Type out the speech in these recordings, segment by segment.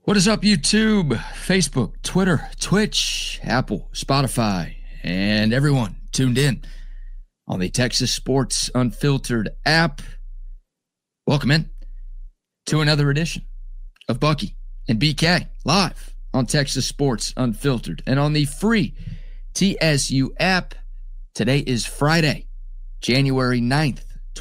What is up, YouTube, Facebook, Twitter, Twitch, Apple, Spotify, and everyone tuned in on the Texas Sports Unfiltered app? Welcome in to another edition of Bucky and BK live on Texas Sports Unfiltered and on the free TSU app. Today is Friday, January 9th,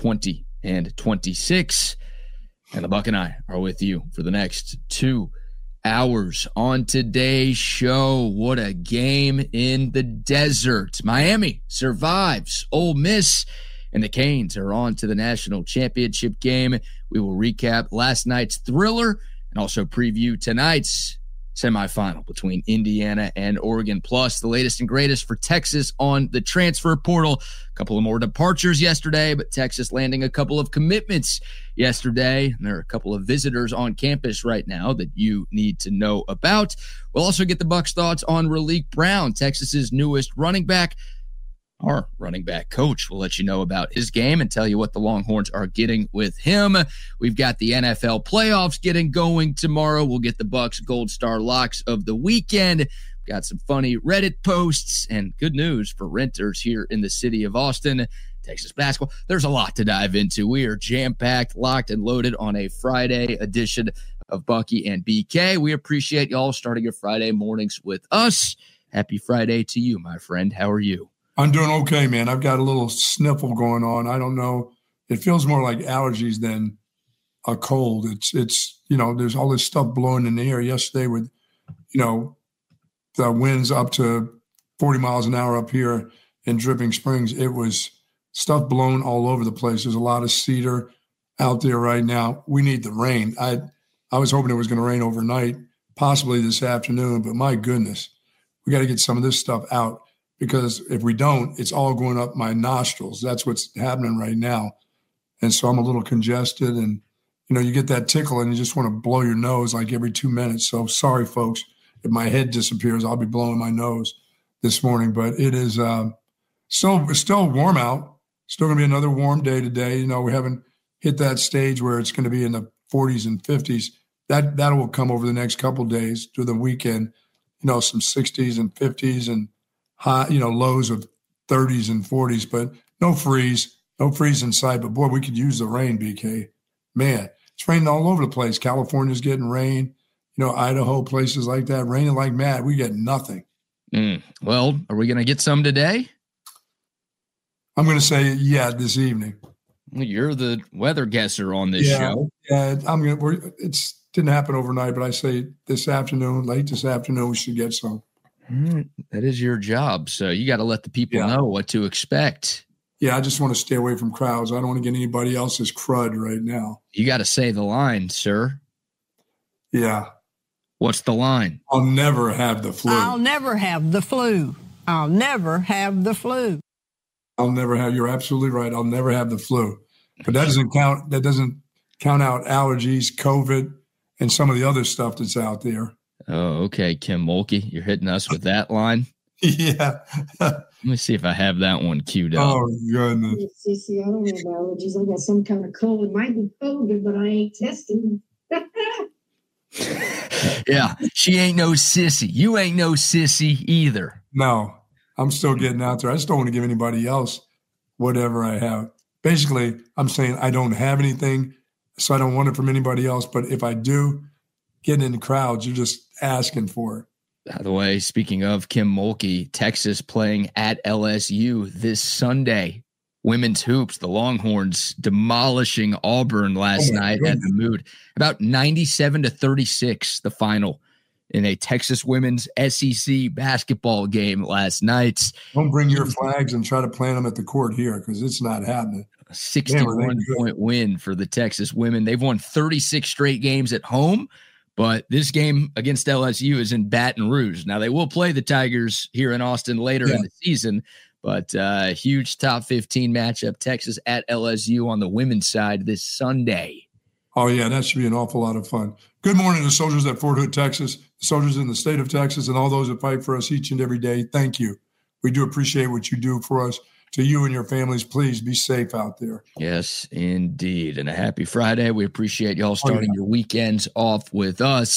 2026, and the Buck and I are with you for the next 2 hours. On today's show, what a game in the desert. Miami survives Ole Miss, and the Canes are on to the national championship game. We will recap last night's thriller and also preview tonight's semifinal between Indiana and Oregon, plus the latest and greatest for Texas on the transfer portal. A couple of more departures yesterday, but Texas landing a couple of commitments yesterday. And there are a couple of visitors on campus right now that you need to know about. We'll also get the Bucs' thoughts on Raleek Brown, Texas's newest running back. Our running back coach will let you know about his game and tell you what the Longhorns are getting with him. We've got the NFL playoffs getting going tomorrow. We'll get the Bucs Gold Star locks of the weekend. Got some funny Reddit posts and good news for renters here in the city of Austin. Texas basketball. There's a lot to dive into. We are jam-packed, locked, and loaded on a Friday edition of Bucky and BK. We appreciate y'all starting your Friday mornings with us. Happy Friday to you, my friend. How are you? I'm doing okay, man. I've got a little sniffle going on. I don't know. It feels more like allergies than a cold. It's there's all this stuff blowing in the air yesterday with, the winds up to 40 miles an hour up here in Dripping Springs. It was stuff blown all over the place. There's a lot of cedar out there right now. We need the rain. I was hoping it was going to rain overnight, possibly this afternoon, but my goodness, we got to get some of this stuff out. Because if we don't, it's all going up my nostrils. That's what's happening right now. And so I'm a little congested and, you get that tickle and you just want to blow your nose like every 2 minutes. So sorry, folks, if my head disappears, I'll be blowing my nose this morning. But it is still warm out. Still going to be another warm day today. We haven't hit that stage where it's going to be in the 40s and 50s. That will come over the next couple of days to the weekend, some 60s and 50s and high, lows of 30s and 40s, but no freeze in sight. But boy, we could use the rain, BK. Man, it's raining all over the place. California's getting rain, Idaho, places like that, raining like mad. We get nothing. Well, are we going to get some today? I'm going to say, yeah, this evening. You're the weather guesser on this show. Yeah, it didn't happen overnight, but I say this afternoon, late this afternoon, we should get some. That is your job. So you got to let the people know what to expect. Yeah, I just want to stay away from crowds. I don't want to get anybody else's crud right now. You got to say the line, sir. Yeah. What's the line? I'll never have the flu. I'll never have the flu. I'll never have the flu. You're absolutely right. I'll never have the flu. But that doesn't count out allergies, COVID, and some of the other stuff that's out there. Oh, okay, Kim Mulkey. You're hitting us with that line? Yeah. Let me see if I have that one queued up. Oh, goodness. Sissy, I don't have allergies. I got some kind of cold. It might be COVID, but I ain't testing. Yeah, she ain't no sissy. You ain't no sissy either. No, I'm still getting out there. I just don't want to give anybody else whatever I have. Basically, I'm saying I don't have anything, so I don't want it from anybody else. But if I do, getting in crowds, you're just asking for it. By the way, speaking of Kim Mulkey, Texas playing at LSU this Sunday. Women's hoops, the Longhorns demolishing Auburn last night at the Mood. About 97-36, the final in a Texas women's SEC basketball game last night. Don't bring your flags and try to plant them at the court here because it's not happening. A 61-point win for the Texas women. They've won 36 straight games at home. But this game against LSU is in Baton Rouge. Now, they will play the Tigers here in Austin later in the season, but huge top 15 matchup, Texas at LSU on the women's side this Sunday. Oh, yeah, that should be an awful lot of fun. Good morning to soldiers at Fort Hood, Texas, soldiers in the state of Texas, and all those that fight for us each and every day. Thank you. We do appreciate what you do for us. To you and your families, please be safe out there. Yes, indeed. And a happy Friday. We appreciate y'all starting your weekends off with us.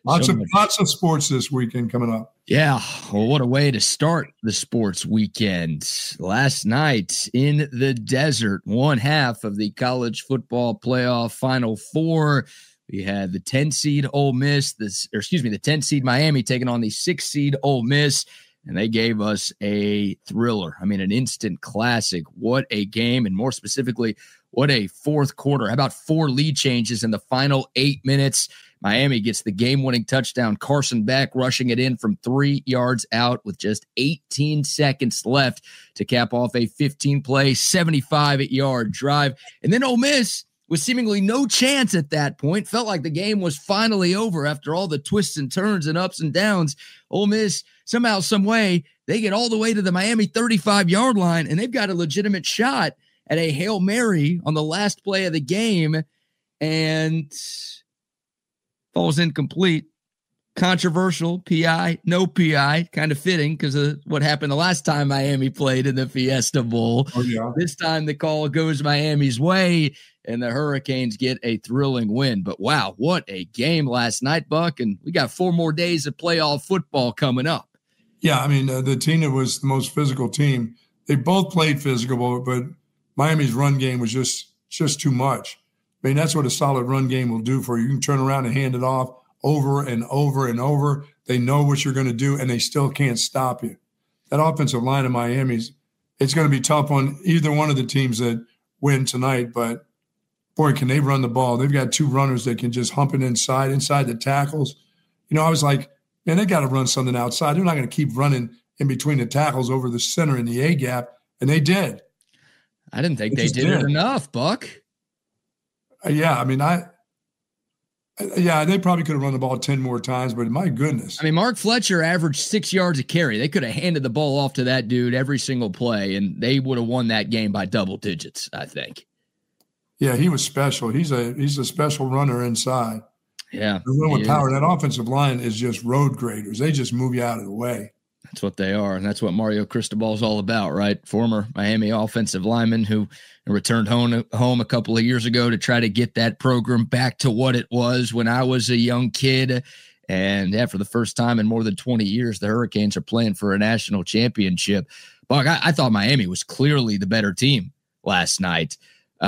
Lots of sports this weekend coming up. Yeah. Well, what a way to start the sports weekend. Last night in the desert, one half of the college football playoff Final Four. We had the 10 seed Ole Miss, the 10 seed Miami taking on the 6 seed Ole Miss, and they gave us a thriller. I mean, an instant classic. What a game, and more specifically, what a fourth quarter. How about 4 lead changes in the final 8 minutes? Miami gets the game-winning touchdown. Carson Beck rushing it in from 3 yards out with just 18 seconds left to cap off a 15-play, 75-yard drive. And then Ole Miss, with seemingly no chance at that point, felt like the game was finally over after all the twists and turns and ups and downs. Ole Miss, somehow, some way, they get all the way to the Miami 35-yard line, and they've got a legitimate shot at a Hail Mary on the last play of the game, and falls incomplete. Controversial, PI, no PI, kind of fitting because of what happened the last time Miami played in the Fiesta Bowl. Oh, yeah. This time the call goes Miami's way, and the Hurricanes get a thrilling win. But wow, what a game last night, Buck, and we got 4 more days of playoff football coming up. Yeah, I mean, the team that was the most physical team, they both played physical, but Miami's run game was just too much. I mean, that's what a solid run game will do for you. You can turn around and hand it off over and over and over. They know what you're going to do, and they still can't stop you. That offensive line of Miami's, it's going to be tough on either one of the teams that win tonight. But, boy, can they run the ball. They've got 2 runners that can just hump it inside the tackles. You know, I was like, man, they got to run something outside. They're not going to keep running in between the tackles over the center in the A-gap, and they did. I didn't think they did it enough, Buck. Yeah, I mean, they probably could have run the ball 10 more times, but my goodness. I mean, Mark Fletcher averaged 6 yards a carry. They could have handed the ball off to that dude every single play, and they would have won that game by double digits, I think. Yeah, he was special. He's a special runner inside. Yeah. With power. That offensive line is just road graders. They just move you out of the way. That's what they are, and that's what Mario Cristobal is all about, right? Former Miami offensive lineman who returned home a couple of years ago to try to get that program back to what it was when I was a young kid. And yeah, for the first time in more than 20 years, the Hurricanes are playing for a national championship. Buck, I thought Miami was clearly the better team last night.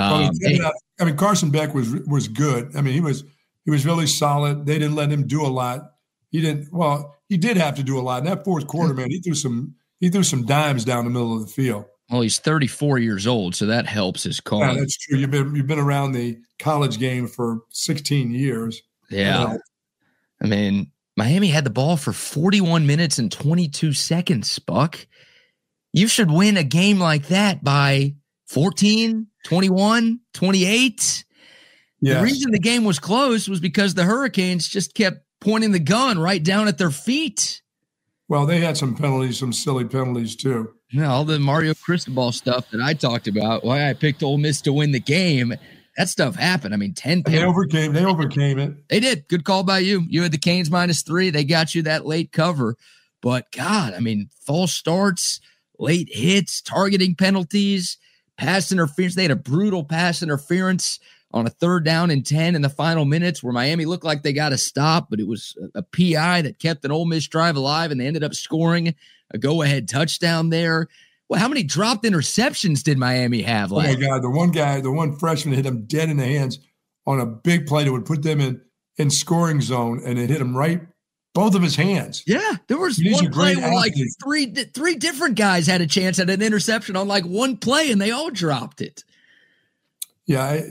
Carson Beck was good. I mean, he was really solid. They didn't let him do a lot. He did have to do a lot. In that fourth quarter, man, he threw some dimes down the middle of the field. Well, he's 34 years old, so that helps his call. Yeah, that's true. You've been around the college game for 16 years. Yeah. I mean, Miami had the ball for 41 minutes and 22 seconds, Buck. You should win a game like that by 14, 21, 28. Yes. The reason the game was close was because the Hurricanes just kept pointing the gun right down at their feet. Well, they had some penalties, some silly penalties too. Yeah, all the Mario Cristobal stuff that I talked about, why I picked Ole Miss to win the game, that stuff happened. I mean, 10 penalties. They overcame it. They did. Good call by you. You had the Canes -3. They got you that late cover. But, God, I mean, false starts, late hits, targeting penalties, pass interference. They had a brutal pass interference on a 3rd down and 10 in the final minutes where Miami looked like they got a stop, but it was a PI that kept an Ole Miss drive alive, and they ended up scoring a go-ahead touchdown there. Well, how many dropped interceptions did Miami have last? Oh, my God. The one freshman hit him dead in the hands on a big play that would put them in scoring zone, and it hit him right, both of his hands. Yeah, there was one play where like three different guys had a chance at an interception on like one play, and they all dropped it. Yeah,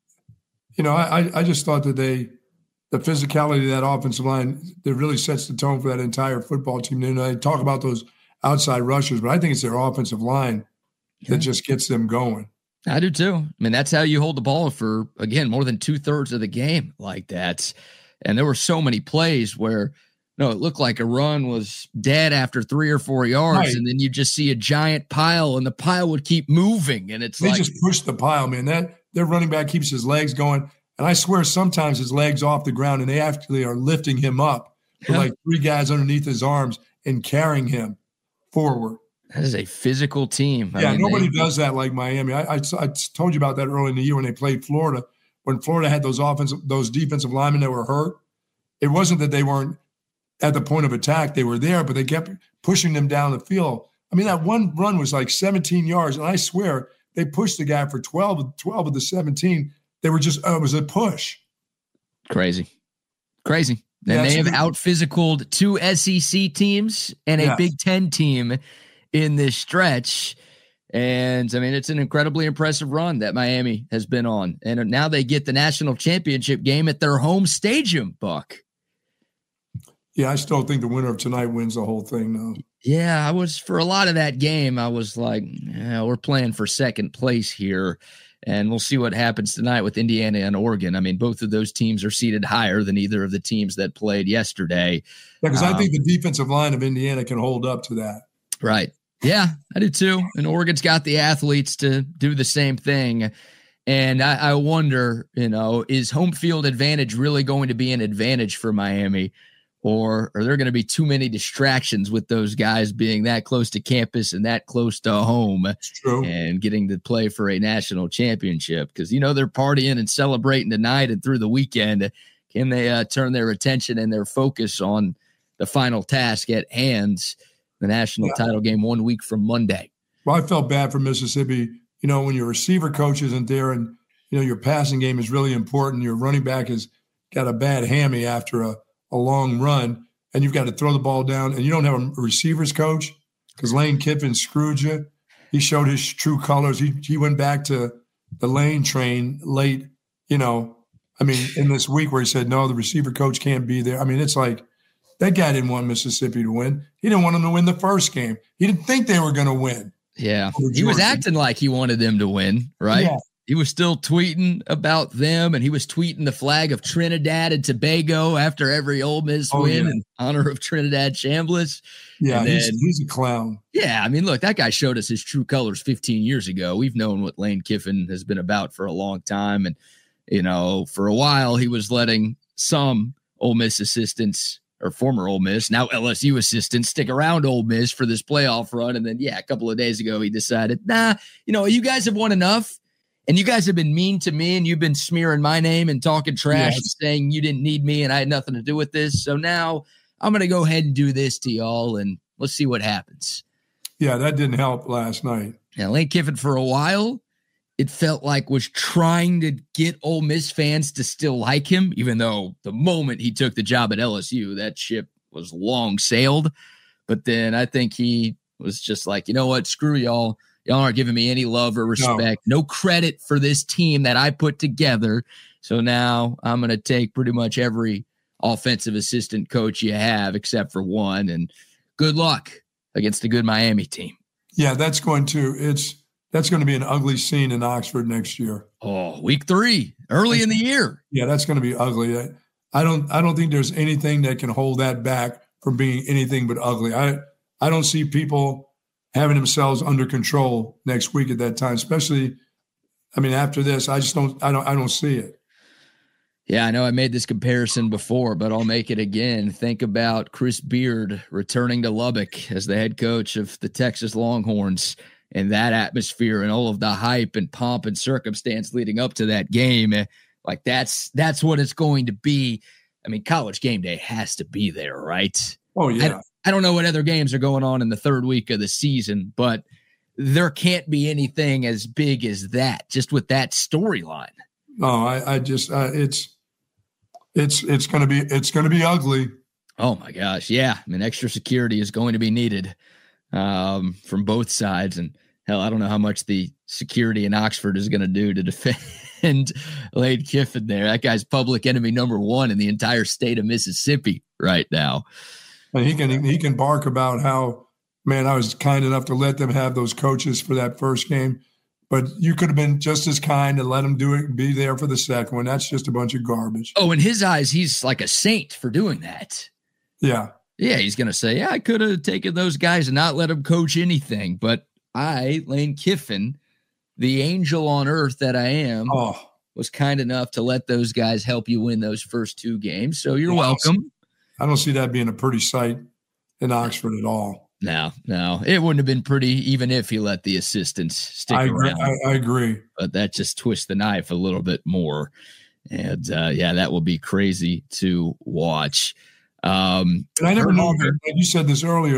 I just thought that the physicality of that offensive line, that really sets the tone for that entire football team. They talk about those outside rushers, but I think it's their offensive line that just gets them going. I do too. I mean, that's how you hold the ball for, again, more than 2/3 of the game like that. And there were so many plays where, it looked like a run was dead after 3 or 4 yards, right. And then you just see a giant pile, and the pile would keep moving. And they just push the pile, man. Their running back keeps his legs going. And I swear sometimes his legs off the ground, and they actually are lifting him up with like 3 guys underneath his arms and carrying him forward. That is a physical team. Nobody does that like Miami. I told you about that early in the year when they played Florida. When Florida had those defensive linemen that were hurt, it wasn't that they weren't at the point of attack. They were there, but they kept pushing them down the field. I mean, that one run was like 17 yards, and I swear they pushed the guy for 12 of the 17. They were just, it was a push. Crazy. And they have out-physicaled 2 SEC teams and a Big Ten team in this stretch. And, I mean, it's an incredibly impressive run that Miami has been on. And now they get the national championship game at their home stadium, Buck. Yeah, I still think the winner of tonight wins the whole thing, though. Yeah, for a lot of that game, I was like, we're playing for second place here. And we'll see what happens tonight with Indiana and Oregon. I mean, both of those teams are seated higher than either of the teams that played yesterday. Because I think the defensive line of Indiana can hold up to that. Right. Yeah, I do too. And Oregon's got the athletes to do the same thing. And I wonder, is home field advantage really going to be an advantage for Miami? Or are there going to be too many distractions with those guys being that close to campus and that close to home and getting to play for a national championship? Because, they're partying and celebrating tonight and through the weekend. Can they turn their attention and their focus on the final task at hand, the national title game 1 week from Monday? Well, I felt bad for Mississippi. When your receiver coach isn't there and, your passing game is really important, your running back has got a bad hammy after a long run, and you've got to throw the ball down, and you don't have a receivers coach because Lane Kiffin screwed you. He showed his true colors. He went back to the Lane train late, in this week where he said, no, the receiver coach can't be there. I mean, it's like that guy didn't want Mississippi to win. He didn't want them to win the first game. He didn't think they were going to win. Yeah. He was acting like he wanted them to win, right? Yeah. He was still tweeting about them, and he was tweeting the flag of Trinidad and Tobago after every Ole Miss win in honor of Trinidad Chambliss. Yeah, he's a clown. Yeah, I mean, look, that guy showed us his true colors 15 years ago. We've known what Lane Kiffin has been about for a long time, and, for a while he was letting some Ole Miss assistants or former Ole Miss, now LSU assistants, stick around Ole Miss for this playoff run, and then, a couple of days ago he decided, you guys have won enough. And you guys have been mean to me, and you've been smearing my name and talking trash and saying you didn't need me and I had nothing to do with this. So now I'm going to go ahead and do this to y'all, and let's see what happens. Yeah, that didn't help last night. Yeah, Lane Kiffin for a while, it felt like was trying to get Ole Miss fans to still like him, even though the moment he took the job at LSU, that ship was long sailed. But then I think he was just like, you know what, screw y'all. Y'all aren't giving me any love or respect, no credit for this team that I put together. So now I'm going to take pretty much every offensive assistant coach you have except for one. And good luck against a good Miami team. Yeah, that's going to be an ugly scene in Oxford next year. Oh, week 3, early in the year. Yeah, that's going to be ugly. I don't think there's anything that can hold that back from being anything but ugly. I don't see people having themselves under control next week at that time, especially, after this, I don't see it. Yeah, I know I made this comparison before, but I'll make it again. Think about Chris Beard returning to Lubbock as the head coach of the Texas Longhorns and that atmosphere and all of the hype and pomp and circumstance leading up to that game. Like that's what it's going to be. College game day has to be there, right? Oh, yeah. I don't know what other games are going on in the third week of the season, but there can't be anything as big as that, just with that storyline. No, it's going to be ugly. Oh my gosh. Yeah. Extra security is going to be needed from both sides. And hell, I don't know how much the security in Oxford is going to do to defend Lane Kiffin there. That guy's public enemy number 1 in the entire state of Mississippi right now. And he can bark about how, man, I was kind enough to let them have those coaches for that first game, but you could have been just as kind and let them do it and be there for the second one. That's just a bunch of garbage. Oh, in his eyes, he's like a saint for doing that. Yeah. Yeah, he's going to say, I could have taken those guys and not let them coach anything, but I, Lane Kiffin, the angel on earth that I am, was kind enough to let those guys help you win those first 2 games. So you're welcome. I don't see that being a pretty sight in Oxford at all. No. It wouldn't have been pretty even if he let the assistants stick around. I agree. But that just twists the knife a little bit more. And that will be crazy to watch. And I never knew, like you said this earlier,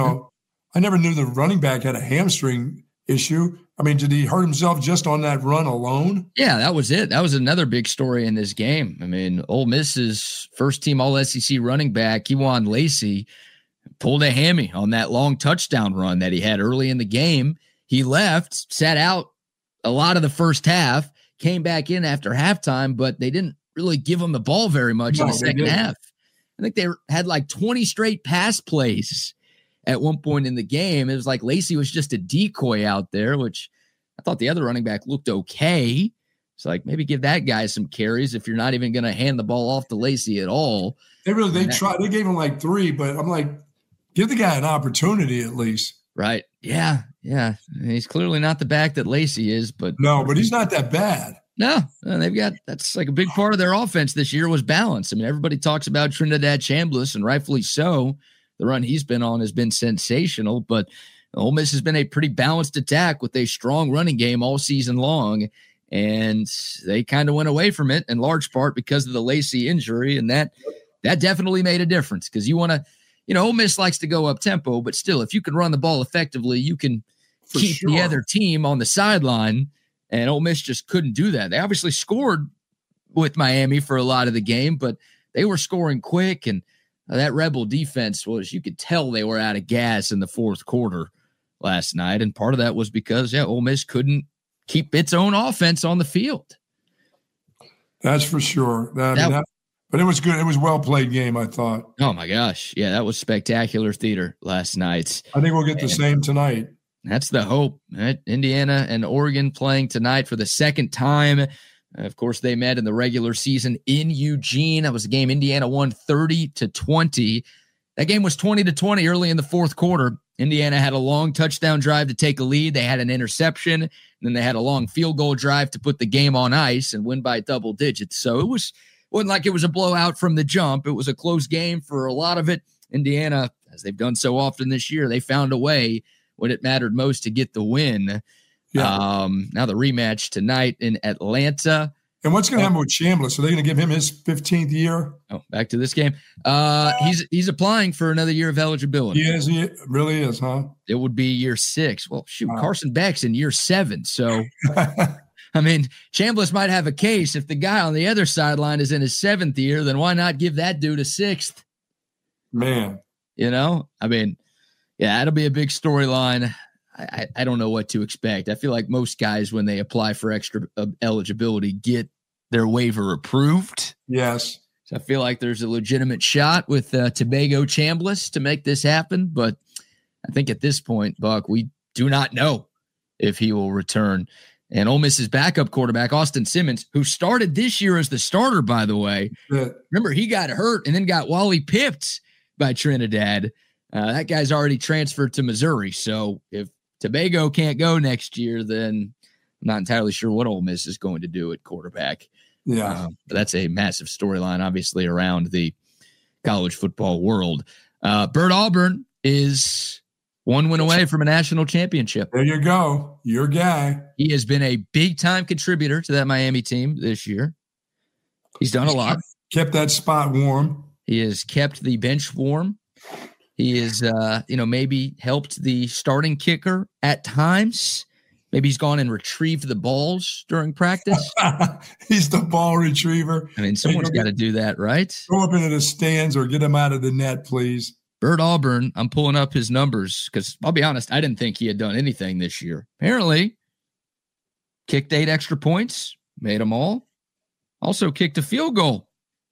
I never knew the running back had a hamstring issue. I mean, did he hurt himself just on that run alone? Yeah, that was it. That was another big story in this game. I mean, Ole Miss's first-team All-SEC running back, Kewan Lacey, pulled a hammy on that long touchdown run that he had early in the game. He left, sat out a lot of the first half, came back in after halftime, but they didn't really give him the ball very much in the second half. I think they had like 20 straight pass plays at one point in the game. It was like Lacey was just a decoy out there, which I thought the other running back looked okay. It's like, maybe give that guy some carries if you're not even going to hand the ball off to Lacey at all. They tried. They gave him like 3, but I'm like, give the guy an opportunity at least. Right. Yeah. Yeah. He's clearly not the back that Lacey is, but he's not that bad. No, that's like a big part of their offense this year was balance. I mean, everybody talks about Trinidad Chambliss, and rightfully so. The run he's been on has been sensational, but Ole Miss has been a pretty balanced attack with a strong running game all season long, and they kind of went away from it in large part because of the Lacey injury, and that definitely made a difference because you want to, Ole Miss likes to go up tempo, but still, if you can run the ball effectively, you can keep the other team on the sideline. And Ole Miss just couldn't do that. They obviously scored with Miami for a lot of the game, but they were scoring quick. And that Rebel defense you could tell they were out of gas in the fourth quarter last night. And part of that was because, Ole Miss couldn't keep its own offense on the field. That's for sure. But it was good. It was a well-played game, I thought. Oh, my gosh. Yeah, that was spectacular theater last night. I think we'll get the same tonight. That's the hope, right? Indiana and Oregon playing tonight for the second time. Of course, they met in the regular season in Eugene. That was a game Indiana won 30-20. That game was 20-20 early in the fourth quarter. Indiana had a long touchdown drive to take a lead. They had an interception, and then they had a long field goal drive to put the game on ice and win by double digits. So it wasn't like it was a blowout from the jump. It was a close game for a lot of it. Indiana, as they've done so often this year, they found a way when it mattered most to get the win. Yeah. Now the rematch tonight in Atlanta. And what's going to happen with Chambliss? Are they going to give him his 15th year? Oh, back to this game. He's applying for another year of eligibility. He really is, huh? It would be year 6. Well, shoot, Carson Beck's in year 7. So, I mean, Chambliss might have a case. If the guy on the other sideline is in his 7th year, then why not give that dude a 6th? Man. I mean, yeah, it'll be a big storyline. I don't know what to expect. I feel like most guys, when they apply for extra eligibility, get their waiver approved. Yes. So I feel like there's a legitimate shot with Tobago Chambliss to make this happen. But I think at this point, Buck, we do not know if he will return. And Ole Miss's backup quarterback, Austin Simmons, who started this year as the starter, by the way. Yeah. Remember, he got hurt and then got Wally pipped by Trinidad. That guy's already transferred to Missouri. So if Tobago can't go next year, then I'm not entirely sure what Ole Miss is going to do at quarterback. Yeah. But that's a massive storyline, obviously, around the college football world. Bert Auburn is one win away from a national championship. There you go. Your guy. He has been a big-time contributor to that Miami team this year. He's done a lot. Kept that spot warm. He has kept the bench warm. He is, maybe helped the starting kicker at times. Maybe he's gone and retrieved the balls during practice. He's the ball retriever. I mean, someone's got to do that, right? Go up into the stands or get him out of the net, please. Bert Auburn, I'm pulling up his numbers because I'll be honest, I didn't think he had done anything this year. Apparently, kicked 8 extra points, made them all. Also kicked a field goal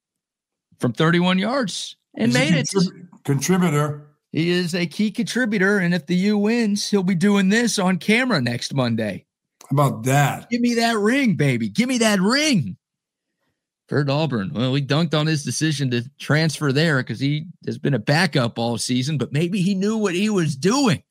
from 31 yards and made it. Contributor. He is a key contributor, and if the U wins, he'll be doing this on camera next Monday. How about that? Give me that ring, baby. Give me that ring. Bert Auburn. Well, we dunked on his decision to transfer there because he has been a backup all season, but maybe he knew what he was doing.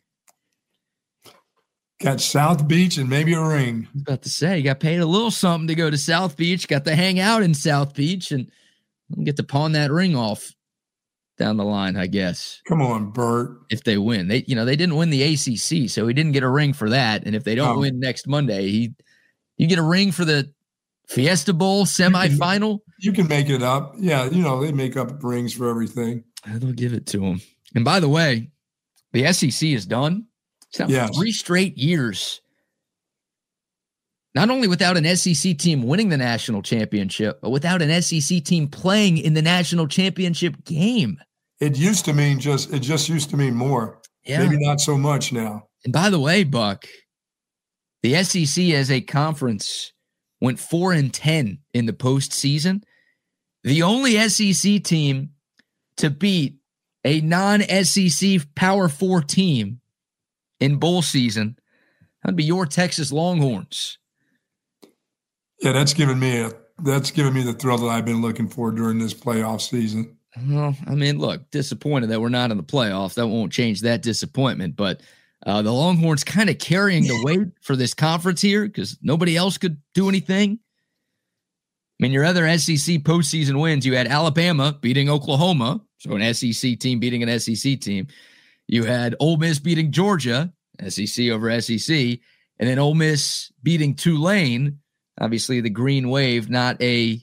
Got South Beach and maybe a ring. I was about to say, he got paid a little something to go to South Beach, got to hang out in South Beach, and get to pawn that ring off down the line, I guess. Come on, Bert. If they win. They didn't win the ACC, so he didn't get a ring for that. And if they don't win next Monday, you get a ring for the Fiesta Bowl semifinal. You can make it up. Yeah, they make up rings for everything. They'll give it to them. And by the way, the SEC is done. It's now 3 straight years. Not only without an SEC team winning the national championship, but without an SEC team playing in the national championship game. It used to mean it just used to mean more. Yeah. Maybe not so much now. And by the way, Buck, the SEC as a conference went 4-10 in the postseason. The only SEC team to beat a non-SEC Power 4 team in bowl season, that'd be your Texas Longhorns. Yeah, that's given me the thrill that I've been looking for during this playoff season. Well, I mean, look, disappointed that we're not in the playoffs. That won't change that disappointment. But the Longhorns kind of carrying the weight for this conference here because nobody else could do anything. I mean, your other SEC postseason wins, you had Alabama beating Oklahoma, so an SEC team beating an SEC team. You had Ole Miss beating Georgia, SEC over SEC, and then Ole Miss beating Tulane. Obviously, the Green Wave, not a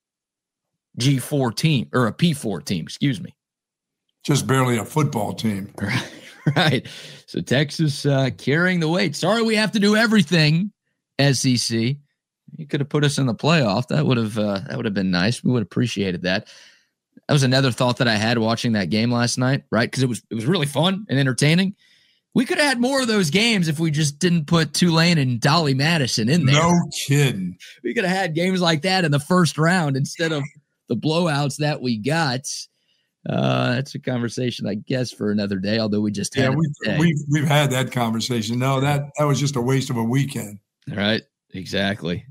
G4 team or a P4 team, excuse me. Just barely a football team. Right. So Texas carrying the weight. Sorry we have to do everything, SEC. You could have put us in the playoff. That would have been nice. We would have appreciated that. That was another thought that I had watching that game last night, right? Because it was really fun and entertaining. We could have had more of those games if we just didn't put Tulane and Dolly Madison in there. No kidding. We could have had games like that in the first round instead of the blowouts that we got. That's a conversation, I guess, for another day, although we just had we've had that conversation. No, that was just a waste of a weekend. All right. Exactly.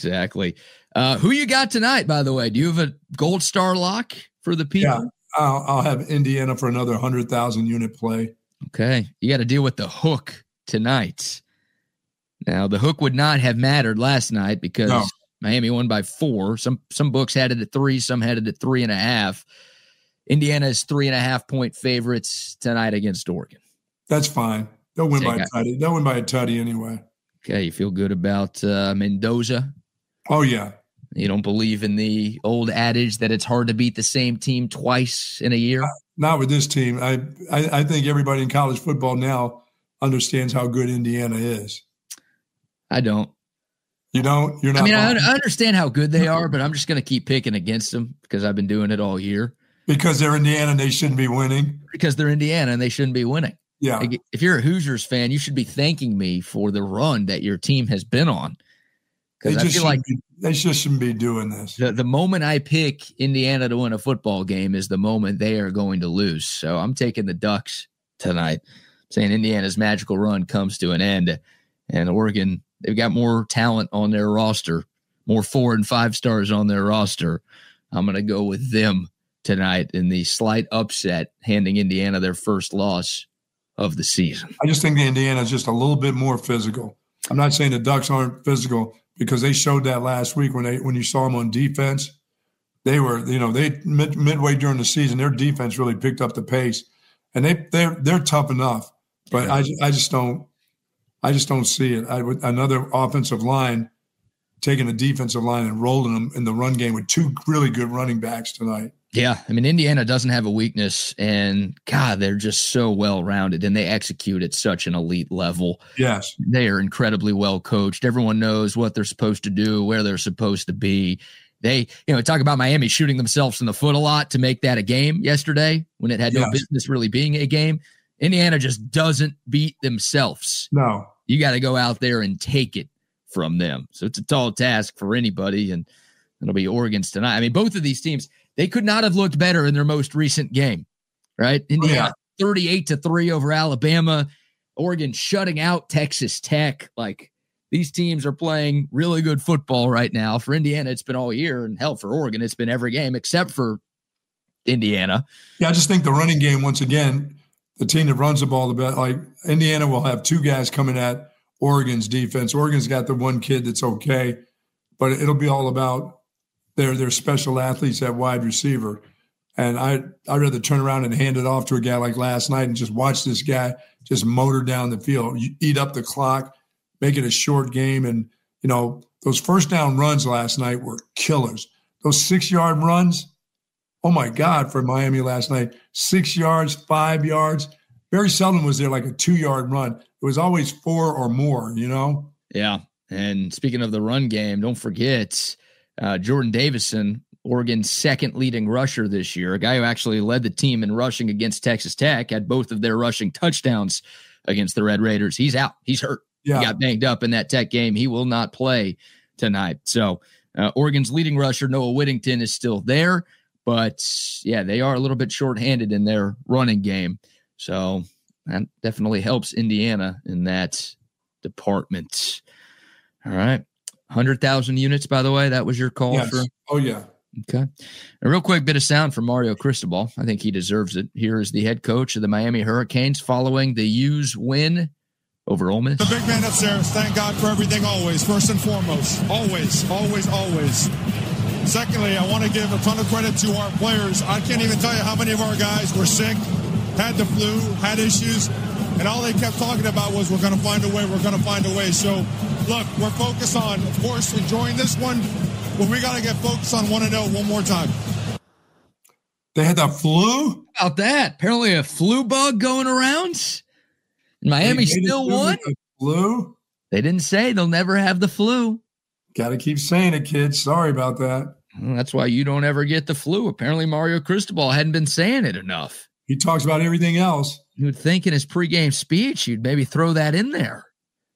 Who you got tonight, by the way? Do you have a gold star lock for the people? Yeah, I'll have Indiana for another 100,000 unit play. Okay. You got to deal with the hook tonight. Now, the hook would not have mattered last night because Miami won by 4. Some books had it at 3, some had it at 3.5. Indiana is 3.5-point favorites tonight against Oregon. That's fine. They'll win by a tutty. They'll win by a tutty anyway. Okay, you feel good about Mendoza? Oh, yeah. You don't believe in the old adage that it's hard to beat the same team twice in a year? Not with this team. I think everybody in college football now understands how good Indiana is. I don't. You don't? You're not. I mean, I understand how good they are, but I'm just going to keep picking against them because I've been doing it all year. Because they're Indiana and they shouldn't be winning? Because they're Indiana and they shouldn't be winning. Yeah. Like, if you're a Hoosiers fan, you should be thanking me for the run that your team has been on. Because I feel like they just shouldn't be doing this. The moment I pick Indiana to win a football game is the moment they are going to lose. So I'm taking the Ducks tonight, saying Indiana's magical run comes to an end. And Oregon, they've got more talent on their roster, more 4 and 5 stars on their roster. I'm going to go with them tonight in the slight upset, handing Indiana their first loss of the season. I just think Indiana is just a little bit more physical. I'm not saying the Ducks aren't physical because they showed that last week when you saw them on defense. They were, midway during the season, their defense really picked up the pace, and they're tough enough. But yeah. I just don't see it. Another offensive line taking the defensive line and rolling them in the run game with 2 really good running backs tonight. Yeah, I mean, Indiana doesn't have a weakness, and, God, they're just so well-rounded, and they execute at such an elite level. Yes. They are incredibly well-coached. Everyone knows what they're supposed to do, where they're supposed to be. They, talk about Miami shooting themselves in the foot a lot to make that a game yesterday when it had no business really being a game. Indiana just doesn't beat themselves. No. You got to go out there and take it from them. So it's a tall task for anybody, and it'll be Oregon's tonight. I mean, both of these teams, they could not have looked better in their most recent game, right? Indiana 38-3 over Alabama. Oregon shutting out Texas Tech. Like, these teams are playing really good football right now. For Indiana, it's been all year, and hell, for Oregon, it's been every game except for Indiana. Yeah, I just think the running game, once again, the team that runs the ball the best, like Indiana will have 2 guys coming at Oregon's defense. Oregon's got the one kid that's okay, but it'll be all about their special athletes at wide receiver. And I'd rather turn around and hand it off to a guy like last night and just watch this guy just motor down the field, eat up the clock, make it a short game. And, the those first down runs last night were killers. Those 6-yard runs, oh my God, for Miami last night, 6 yards, 5 yards. Very seldom was there like a 2-yard run. It was always 4 or more, you know? Yeah. And speaking of the run game, don't forget Jordan Davison, Oregon's second leading rusher this year, a guy who actually led the team in rushing against Texas Tech, had both of their rushing touchdowns against the Red Raiders. He's out. He's hurt. Yeah. He got banged up in that Tech game. He will not play tonight. So Oregon's leading rusher, Noah Whittington, is still there. But, yeah, they are a little bit shorthanded in their running game. So that definitely helps Indiana in that department. All right. 100,000 units, by the way. That was your call? Yes. For? Oh, yeah. Okay. A real quick bit of sound from Mario Cristobal. I think he deserves it. Here is the head coach of the Miami Hurricanes following the U's win over Ole Miss. The big man upstairs, thank God for everything always. First and foremost. Always, always, always. Secondly, I want to give a ton of credit to our players. I can't even tell you how many of our guys were sick, had the flu, had issues, and all they kept talking about was we're going to find a way, we're going to find a way. So, look, we're focused on, of course, enjoying this one, but we got to get focused on 1-0 one more time. They had the flu? How about that? Apparently a flu bug going around. Miami still won. The flu? They didn't say they'll never have the flu. Got to keep saying it, kids. Sorry about that. Well, that's why you don't ever get the flu. Apparently Mario Cristobal hadn't been saying it enough. He talks about everything else. You would think in his pregame speech, you'd maybe throw that in there.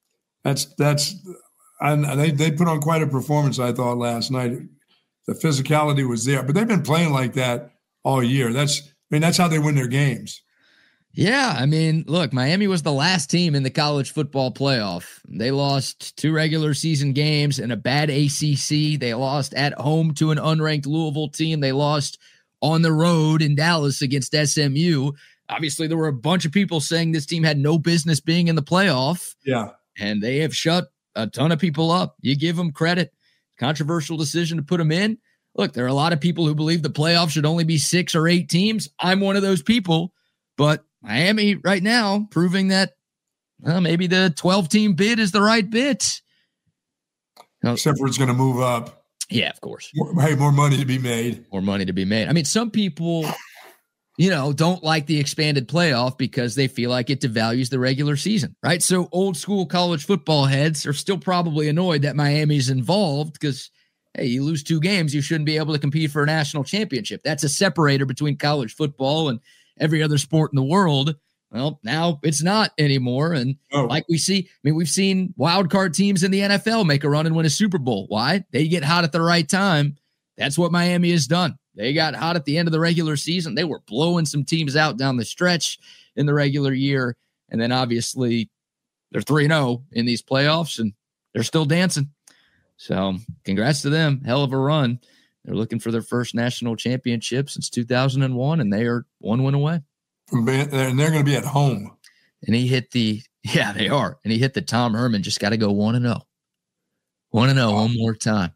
And they put on quite a performance, I thought, last night. The physicality was there, but they've been playing like that all year. That's how they win their games. Yeah, I mean, look, Miami was the last team in the college football playoff. They lost 2 regular season games and a bad ACC. They lost at home to an unranked Louisville team. They lost on the road in Dallas against SMU. Obviously, there were a bunch of people saying this team had no business being in the playoff. Yeah. And they have shut a ton of people up. You give them credit. Controversial decision to put them in. Look, there are a lot of people who believe the playoff should only be 6 or 8 teams. I'm one of those people. But Miami right now proving that maybe the 12-team bid is the right bid. Except for it's going to move up. Yeah, of course. More money to be made. More money to be made. I mean, some people, don't like the expanded playoff because they feel like it devalues the regular season, right? So old school college football heads are still probably annoyed that Miami's involved because, hey, you lose 2 games, you shouldn't be able to compete for a national championship. That's a separator between college football and every other sport in the world. Well, now it's not anymore. And like we've seen wild card teams in the NFL make a run and win a Super Bowl. Why? They get hot at the right time. That's what Miami has done. They got hot at the end of the regular season. They were blowing some teams out down the stretch in the regular year. And then obviously they're 3-0 in these playoffs and they're still dancing. So congrats to them. Hell of a run. They're looking for their first national championship since 2001, and they are 1 win away. And they're going to be at home. And he hit they are. And he hit the Tom Herman, just got to go 1-0. 1-0 one more time.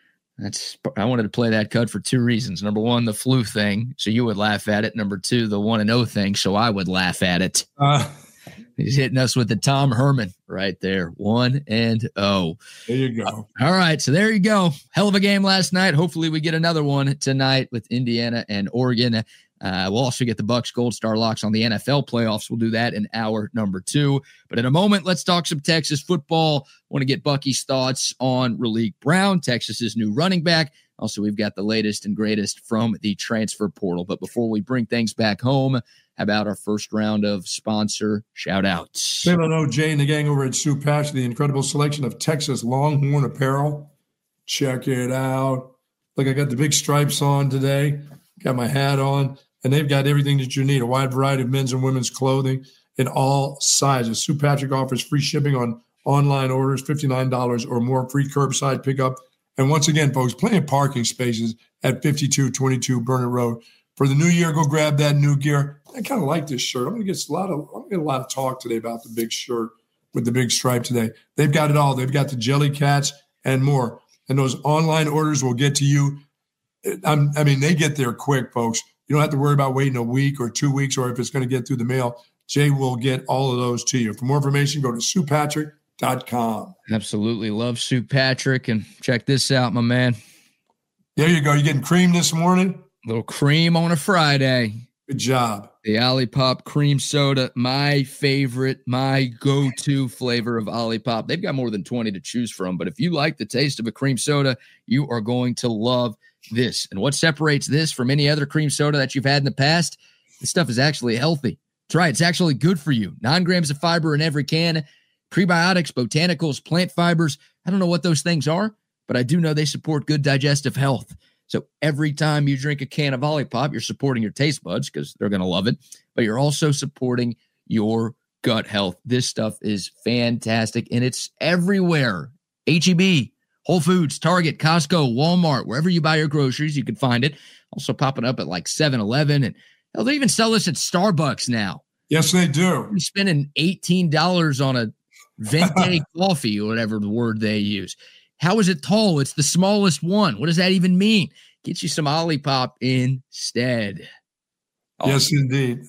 I wanted to play that cut for 2 reasons. Number 1, the flu thing, so you would laugh at it. Number 2, the 1-0 thing, so I would laugh at it. He's hitting us with the Tom Herman right there. 1-0. There you go. All right. So there you go. Hell of a game last night. Hopefully we get another one tonight with Indiana and Oregon. We'll also get the Bucks Gold Star locks on the NFL playoffs. We'll do that in hour number 2. But in a moment, let's talk some Texas football. Want to get Bucky's thoughts on Raleek Brown, Texas's new running back. Also, we've got the latest and greatest from the transfer portal. But before we bring things back home, how about our first round of sponsor shout-outs? Say hello, Jay and the gang over at Sioux Patch, the incredible selection of Texas Longhorn apparel. Check it out. Look, I got the big stripes on today. Got my hat on. And they've got everything that you need, a wide variety of men's and women's clothing in all sizes. Sioux Patrick offers free shipping on online orders, $59 or more, free curbside pickup. And once again, folks, plenty of parking spaces at 5222 Burnett Road. For the new year, go grab that new gear. I kind of like this shirt. I'm going to get a lot of talk today about the big shirt with the big stripe today. They've got it all. They've got the Jelly Cats and more. And those online orders will get to you. They get there quick, folks. You don't have to worry about waiting a week or 2 weeks or if it's going to get through the mail. Jay will get all of those to you. For more information, go to SiouxPatrick.com. SoupPatrick.com. Absolutely. Love Soup Patrick. And check this out, my man. There you go. You getting cream this morning? Little cream on a Friday. Good job. The Olipop cream soda, my favorite, my go-to flavor of Olipop. They've got more than 20 to choose from, but if you like the taste of a cream soda, you are going to love this. And what separates this from any other cream soda that you've had in the past? This stuff is actually healthy. That's right. It's actually good for you. 9 grams of fiber in every can, prebiotics, botanicals, plant fibers. I don't know what those things are, but I do know they support good digestive health. So every time you drink a can of Olipop, you're supporting your taste buds because they're going to love it, but you're also supporting your gut health. This stuff is fantastic, and it's everywhere. H-E-B, Whole Foods, Target, Costco, Walmart, wherever you buy your groceries, you can find it. Also popping up at like 7-Eleven, and hell, they even sell this at Starbucks now. Yes, they do. You're spending $18 on a venti coffee or whatever the word they use. How is it tall? It's the smallest one. What does that even mean? Get you some Olipop instead. Yes, indeed.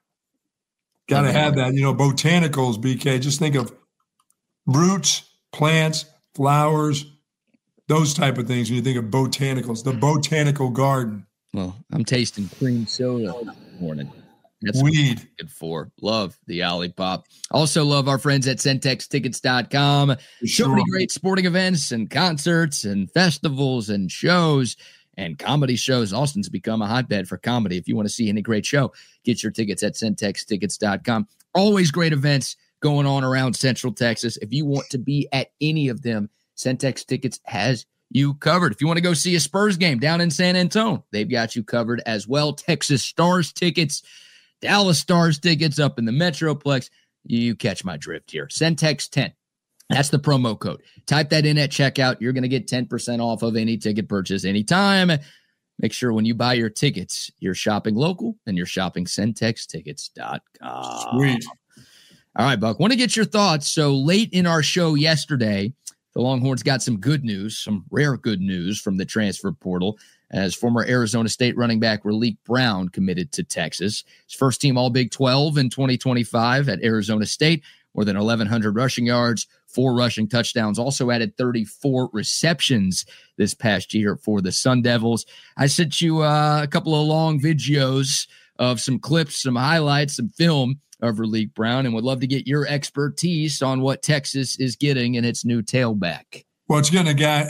Got to have that. Botanicals, BK. Just think of roots, plants, flowers, those type of things when you think of botanicals, the botanical garden. Well, I'm tasting cream soda this morning. That's weed. Good for. Love the Olipop. Also love our friends at CentexTickets.com. So many great sporting events and concerts and festivals and shows and comedy shows. Austin's become a hotbed for comedy. If you want to see any great show, get your tickets at CentexTickets.com. Always great events going on around Central Texas. If you want to be at any of them, Centex Tickets has you covered. If you want to go see a Spurs game down in San Antonio, they've got you covered as well. Texas Stars tickets, Dallas Stars tickets up in the Metroplex. You catch my drift here. Centex 10. That's the promo code. Type that in at checkout. You're going to get 10% off of any ticket purchase anytime. Make sure when you buy your tickets, you're shopping local and you're shopping CentexTickets.com. Sweet. All right, Buck. Want to get your thoughts. So late in our show yesterday, the Longhorns got some good news, some rare good news from the transfer portal, as former Arizona State running back Raleek Brown committed to Texas. His first team All-Big 12 in 2025 at Arizona State, more than 1,100 rushing yards, 4 rushing touchdowns, also added 34 receptions this past year for the Sun Devils. I sent you a couple of long videos of some clips, some highlights, some film of Raleek Brown, and would love to get your expertise on what Texas is getting in its new tailback. Well, it's getting a guy.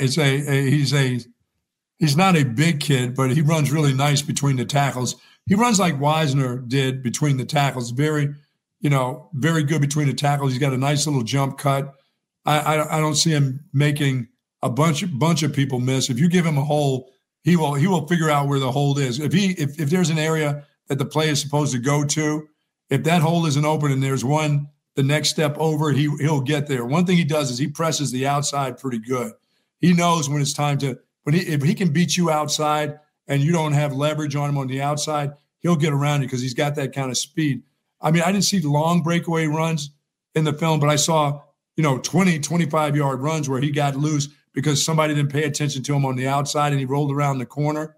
He's not a big kid, but he runs really nice between the tackles. He runs like Wisner did between the tackles. Very good between the tackles. He's got a nice little jump cut. I don't see him making a bunch of people miss. If you give him a hole, he will figure out where the hole is. If there's an area that the play is supposed to go to, if that hole isn't open and there's one the next step over, he'll get there. One thing he does is he presses the outside pretty good. He knows when it's time to. If he can beat you outside and you don't have leverage on him on the outside, he'll get around you because he's got that kind of speed. I mean, I didn't see long breakaway runs in the film, but I saw, 20, 25-yard runs where he got loose because somebody didn't pay attention to him on the outside and he rolled around the corner.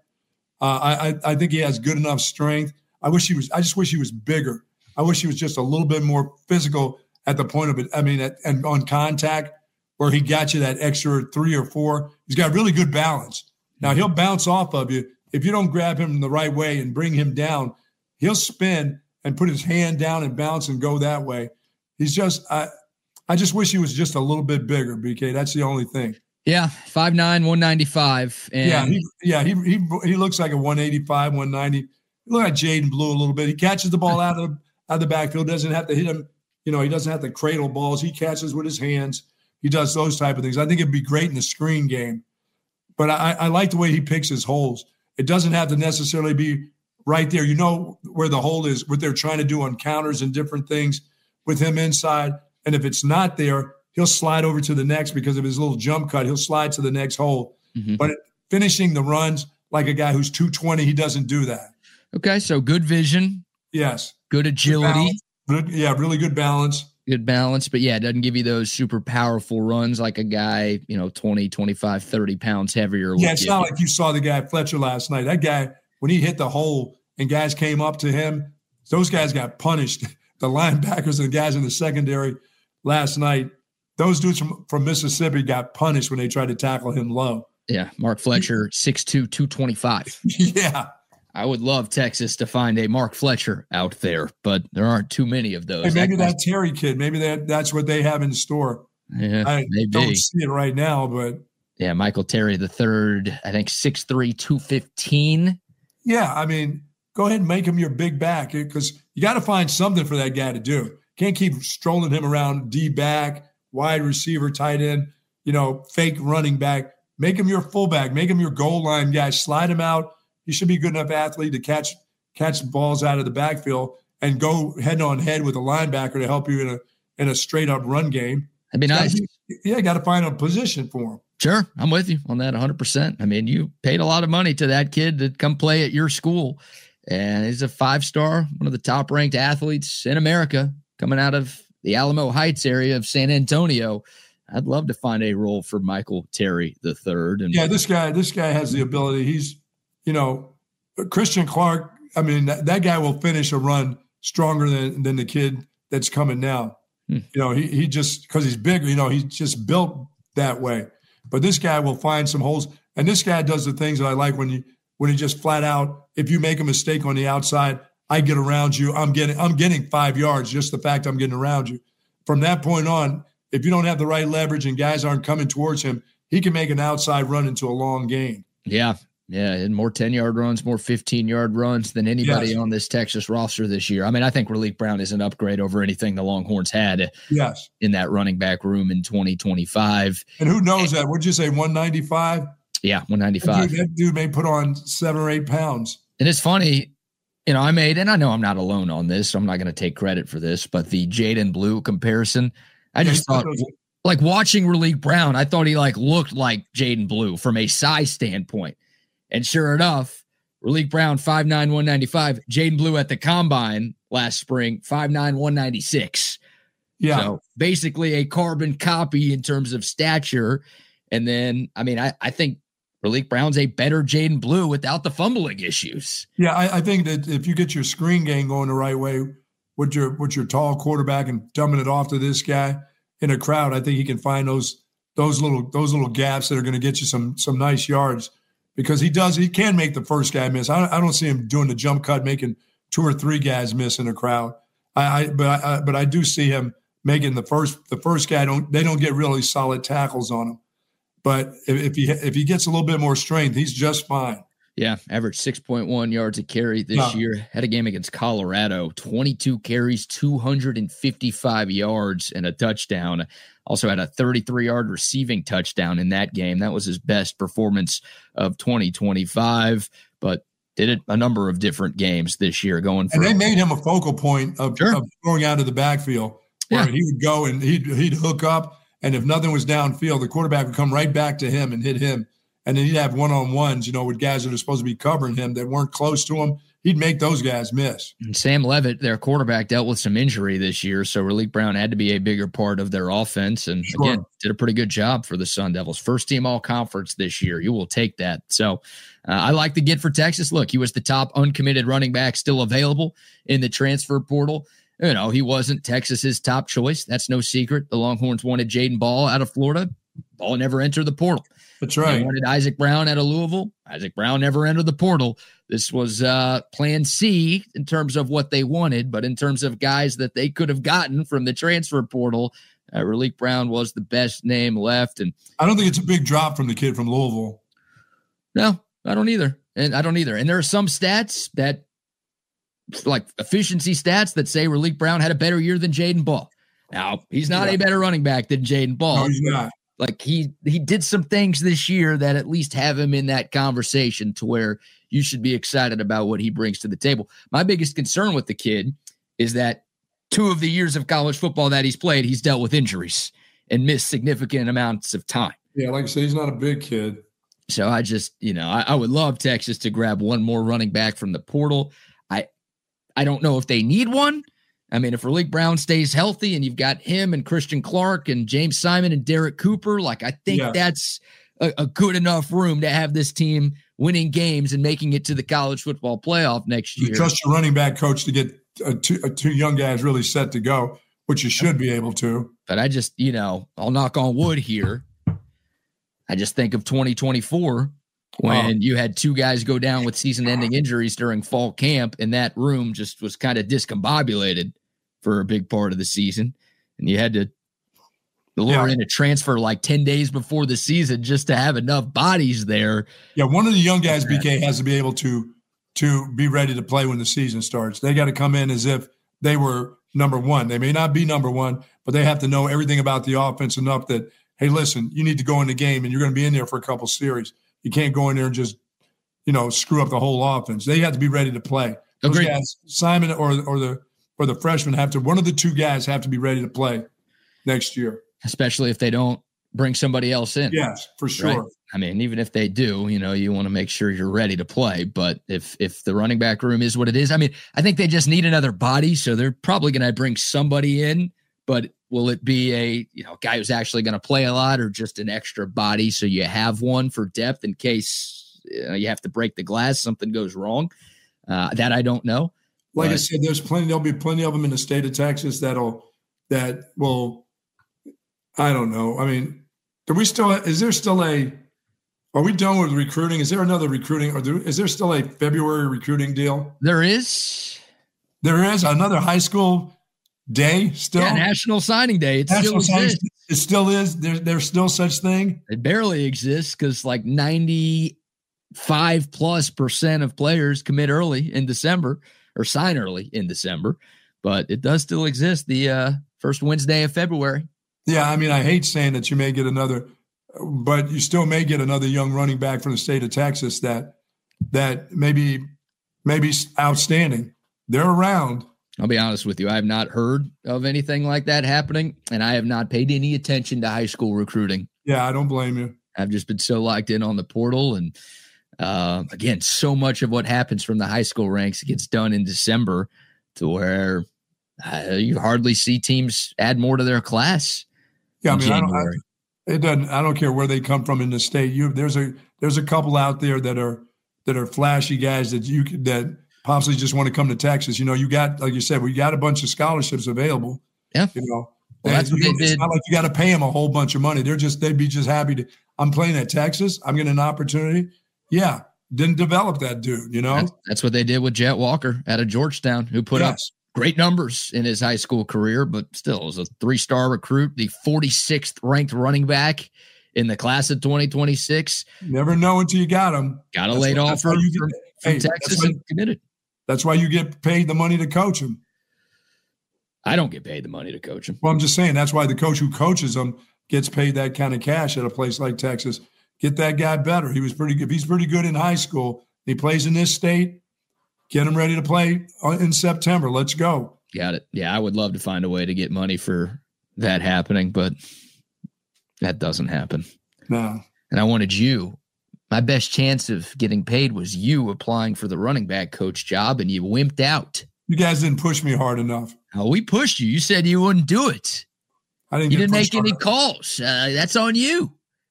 I think he has good enough strength. I just wish he was bigger. I wish he was just a little bit more physical at the point of it. I mean, and on contact, where he got you that extra 3 or 4. He's got really good balance. Now, he'll bounce off of you. If you don't grab him the right way and bring him down, he'll spin and put his hand down and bounce and go that way. He's just I just wish he was just a little bit bigger, BK. That's the only thing. Yeah, 5'9", 195. And he looks like a 185, 190. He looks like Jaden Blue a little bit. He catches the ball out of the backfield, doesn't have to hit him. He doesn't have to cradle balls. He catches with his hands. He does those type of things. I think it'd be great in the screen game. But I like the way he picks his holes. It doesn't have to necessarily be right there. You know where the hole is, what they're trying to do on counters and different things with him inside. And if it's not there, he'll slide over to the next because of his little jump cut. He'll slide to the next hole. Mm-hmm. But finishing the runs like a guy who's 220, he doesn't do that. Okay, so good vision. Yes. Good agility. Really good balance. Good balance, but yeah, it doesn't give you those super powerful runs like a guy, 20, 25, 30 pounds heavier. Yeah, it's not like you saw the guy Fletcher last night. That guy, when he hit the hole and guys came up to him, those guys got punished. The linebackers and the guys in the secondary last night, those dudes from Mississippi got punished when they tried to tackle him low. Yeah, Mark Fletcher, 6'2", 225. Yeah. I would love Texas to find a Mark Fletcher out there, but there aren't too many of those. Hey, maybe that Terry kid, maybe that's what they have in store. Yeah, I maybe. don't see it right now, but. Yeah, Michael Terry III, I think 6'3", 215. Yeah, I mean, go ahead and make him your big back because you got to find something for that guy to do. Can't keep strolling him around D back, wide receiver, tight end, fake running back. Make him your fullback. Make him your goal line guy. Slide him out. He should be a good enough athlete to catch balls out of the backfield and go head on head with a linebacker to help you in a straight up run game. That'd be nice. You got to find a position for him. Sure, I'm with you on that 100%. I mean, you paid a lot of money to that kid to come play at your school, and he's a 5-star, one of the top-ranked athletes in America, coming out of the Alamo Heights area of San Antonio. I'd love to find a role for Michael Terry III. Yeah, this guy has the ability. He's, Christian Clark. I mean, that guy will finish a run stronger than the kid that's coming now. He just because he's bigger. He's just built that way. But this guy will find some holes, and this guy does the things that I like when he just flat out. If you make a mistake on the outside, I get around you. I'm getting 5 yards. Just the fact I'm getting around you. From that point on, if you don't have the right leverage and guys aren't coming towards him, he can make an outside run into a long gain. Yeah, and more 10-yard runs, more 15-yard runs than anybody on this Texas roster this year. I mean, I think Raleek Brown is an upgrade over anything the Longhorns had in that running back room in 2025. And who knows that? What'd you say, 195? Yeah, 195. That dude may put on 7 or 8 pounds. And it's funny, and I know I'm not alone on this, so I'm not going to take credit for this, but the Jaden Blue comparison, I just thought, like watching Raleek Brown, I thought he looked like Jaden Blue from a size standpoint. And sure enough, Raleek Brown, 5'9", 195. Jaden Blue at the combine last spring, 5'9", 196. Yeah. So basically a carbon copy in terms of stature. And then, I mean, I think Raleek Brown's a better Jaden Blue without the fumbling issues. Yeah, I think that if you get your screen game going the right way with your tall quarterback and dumbing it off to this guy in a crowd, I think he can find those little gaps that are going to get you some nice yards. Because he can make the first guy miss. I don't see him doing the jump cut, making 2 or 3 guys miss in a crowd. But I do see him making the first guy. They don't get really solid tackles on him. But if he gets a little bit more strength, he's just fine. Yeah, averaged 6.1 yards a carry this year. Had a game against Colorado, 22 carries, 255 yards, and a touchdown. Also had a 33-yard receiving touchdown in that game. That was his best performance of 2025, but did it a number of different games this year. And they made him a focal point of going out of the backfield where he would go and he'd hook up, and if nothing was downfield, the quarterback would come right back to him and hit him. And then he'd have one-on-ones, with guys that are supposed to be covering him that weren't close to him. He'd make those guys miss. And Sam Levitt, their quarterback, dealt with some injury this year, so Raleek Brown had to be a bigger part of their offense. And again, did a pretty good job for the Sun Devils. First team all-conference this year. You will take that. So I like the get for Texas. Look, he was the top uncommitted running back still available in the transfer portal. He wasn't Texas's top choice. That's no secret. The Longhorns wanted Jaden Ball out of Florida. Ball never entered the portal. That's right. They wanted Isaac Brown out of Louisville. Isaac Brown never entered the portal. This was plan C in terms of what they wanted, but in terms of guys that they could have gotten from the transfer portal, Raleek Brown was the best name left. And I don't think it's a big drop from the kid from Louisville. No, I don't either. And there are some stats that, like efficiency stats, that say Raleek Brown had a better year than Jaden Ball. Now, he's not a better running back than Jaden Ball. No, he's not. Like he did some things this year that at least have him in that conversation to where you should be excited about what he brings to the table. My biggest concern with the kid is that 2 of the years of college football that he's played, he's dealt with injuries and missed significant amounts of time. Yeah, like I said, he's not a big kid. So I just, I would love Texas to grab one more running back from the portal. I don't know if they need one. I mean, if Raleek Brown stays healthy and you've got him and Christian Clark and James Simon and Derek Cooper, I think that's a good enough room to have this team winning games and making it to the college football playoff next year. You trust your running back coach to get two young guys really set to go. which you should be able to. But I just, I'll knock on wood here. I just think of 2024 when you had two guys go down with season-ending injuries during fall camp, and that room just was kind of discombobulated for a big part of the season. And you had to lure in a transfer like 10 days before the season just to have enough bodies there. Yeah, one of the young guys, BK, has to be able to be ready to play when the season starts. They got to come in as if they were number one. They may not be number one, but they have to know everything about the offense enough that, hey, listen, you need to go in the game and you're going to be in there for a couple series. You can't go in there and just, screw up the whole offense. They have to be ready to play. Those guys, Simon or the freshman one of the two guys have to be ready to play next year. Especially if they don't bring somebody else in. Yes, for sure. Right? I mean, even if they do, you want to make sure you're ready to play. But if the running back room is what it is, I mean, I think they just need another body. So they're probably going to bring somebody in, but will it be a guy who's actually going to play a lot or just an extra body? So you have one for depth in case you have to break the glass, something goes wrong. That I don't know. Like I said, there'll be plenty of them in the state of Texas that will, I don't know. I mean, are we done with recruiting? Is there another recruiting is there still a February recruiting deal? There is. There is another high school day still? Yeah, National Signing Day. It still exists. It still is. There's still such thing. It barely exists because like 95+% of players commit early in December or sign early in December, but it does still exist the first Wednesday of February. Yeah, I mean, I hate saying that you may get another, but you still may get another young running back from the state of Texas that maybe outstanding. They're around. I'll be honest with you. I have not heard of anything like that happening, and I have not paid any attention to high school recruiting. Yeah, I don't blame you. I've just been so locked in on the portal. And again, so much of what happens from the high school ranks gets done in December to where you hardly see teams add more to their class. Yeah, I mean, I don't care where they come from in the state. There's a couple out there that are flashy guys that possibly just want to come to Texas. You got, like you said, we got a bunch of scholarships available. Yeah. Well, that's what they did. It's not like you got to pay them a whole bunch of money. They'd be just happy to. I'm playing at Texas. I'm getting an opportunity. Yeah, didn't develop that dude. That's what they did with Jet Walker out of Georgetown, who put up great numbers in his high school career, but still was a 3-star recruit, the 46th ranked running back in the class of 2026. Never know until you got him. Got a late offer from Texas and committed. That's why you get paid the money to coach him. I don't get paid the money to coach him. Well, I'm just saying that's why the coach who coaches him gets paid that kind of cash at a place like Texas. Get that guy better. He was pretty good. He's pretty good in high school. He plays in this state. Get him ready to play in September. Let's go. Got it. Yeah, I would love to find a way to get money for that happening, but that doesn't happen. No. And I wanted you. My best chance of getting paid was you applying for the running back coach job, and you wimped out. You guys didn't push me hard enough. Oh, we pushed you. You said you wouldn't do it. You didn't make any calls. That's on you.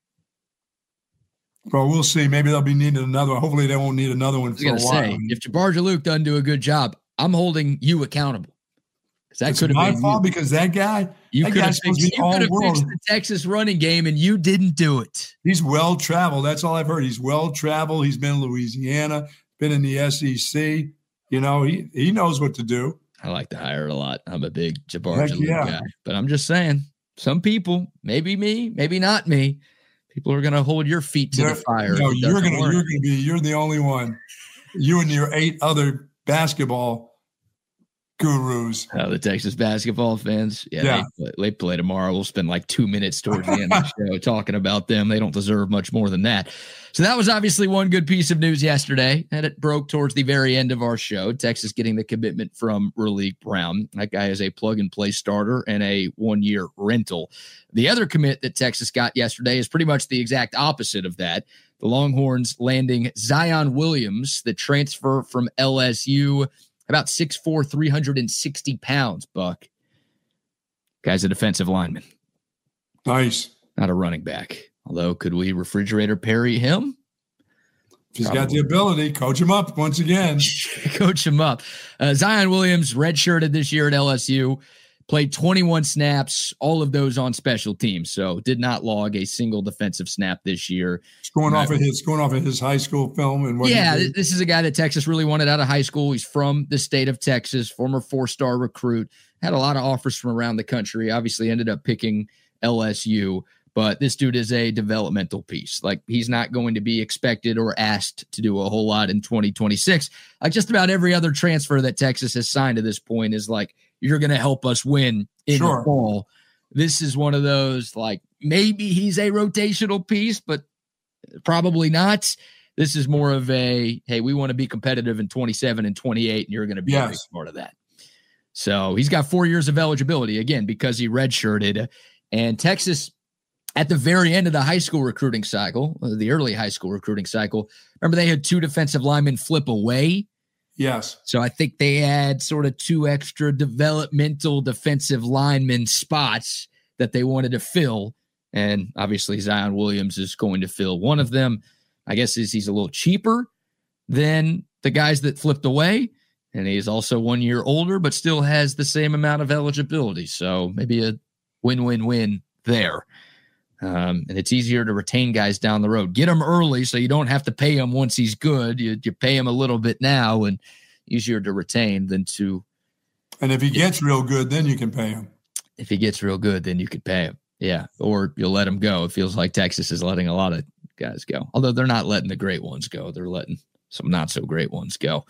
Well, we'll see. Maybe they'll be needing another one. Hopefully they won't need another one for a while. If Jabbar Jalouk doesn't do a good job, I'm holding you accountable. That could have been my fault because that guy. You could have fixed the Texas running game, and you didn't do it. He's well traveled. That's all I've heard. He's well traveled. He's been in Louisiana, been in the SEC. He knows what to do. I like the hire a lot. I'm a big Jabbar Jalouk guy, but I'm just saying, some people, maybe me, maybe not me, people are going to hold your feet to the fire. No, you're the only one. You and your 8 other basketball gurus. The Texas basketball fans. Yeah. They play tomorrow. We'll spend like 2 minutes towards the end of the show talking about them. They don't deserve much more than that. So that was obviously one good piece of news yesterday, and it broke towards the very end of our show. Texas getting the commitment from Raleek Brown. That guy is a plug-and-play starter and a 1-year rental. The other commit that Texas got yesterday is pretty much the exact opposite of that. The Longhorns landing Zion Williams, the transfer from LSU, about 6'4", 360 pounds, Buck. Guy's a defensive lineman. Nice. Not a running back. Although, could we refrigerator Perry him? If he's got the ability, coach him up once again. Coach him up. Zion Williams redshirted this year at LSU. played 21 snaps, all of those on special teams. So did not log a single defensive snap this year. It's going off of his high school film and what. Yeah, this is a guy that Texas really wanted out of high school. He's from the state of Texas, former 4-star recruit, had a lot of offers from around the country. Obviously ended up picking LSU. But this dude is a developmental piece. Like, he's not going to be expected or asked to do a whole lot in 2026. Like, just about every other transfer that Texas has signed to this point is like, you're going to help us win in the fall. This is one of those, like, maybe he's a rotational piece, but probably not. This is more of a, hey, we want to be competitive in 27 and 28, and you're going to be a big part of that. So he's got 4 years of eligibility, again, because he redshirted. And Texas, at the very end of the high school recruiting cycle, the early high school recruiting cycle, remember they had 2 defensive linemen flip away? Yes. So I think they had sort of 2 extra developmental defensive lineman spots that they wanted to fill. And obviously Zion Williams is going to fill one of them. I guess he's a little cheaper than the guys that flipped away. And he's also 1 year older, but still has the same amount of eligibility. So maybe a win-win-win there. And it's easier to retain guys down the road. Get them early so you don't have to pay him once he's good. You pay him a little bit now, and easier to retain than to. And if he gets real good, then you can pay him. If he gets real good, then you could pay him. Yeah, or you'll let him go. It feels like Texas is letting a lot of guys go. Although they're not letting the great ones go. They're letting some not so great ones go.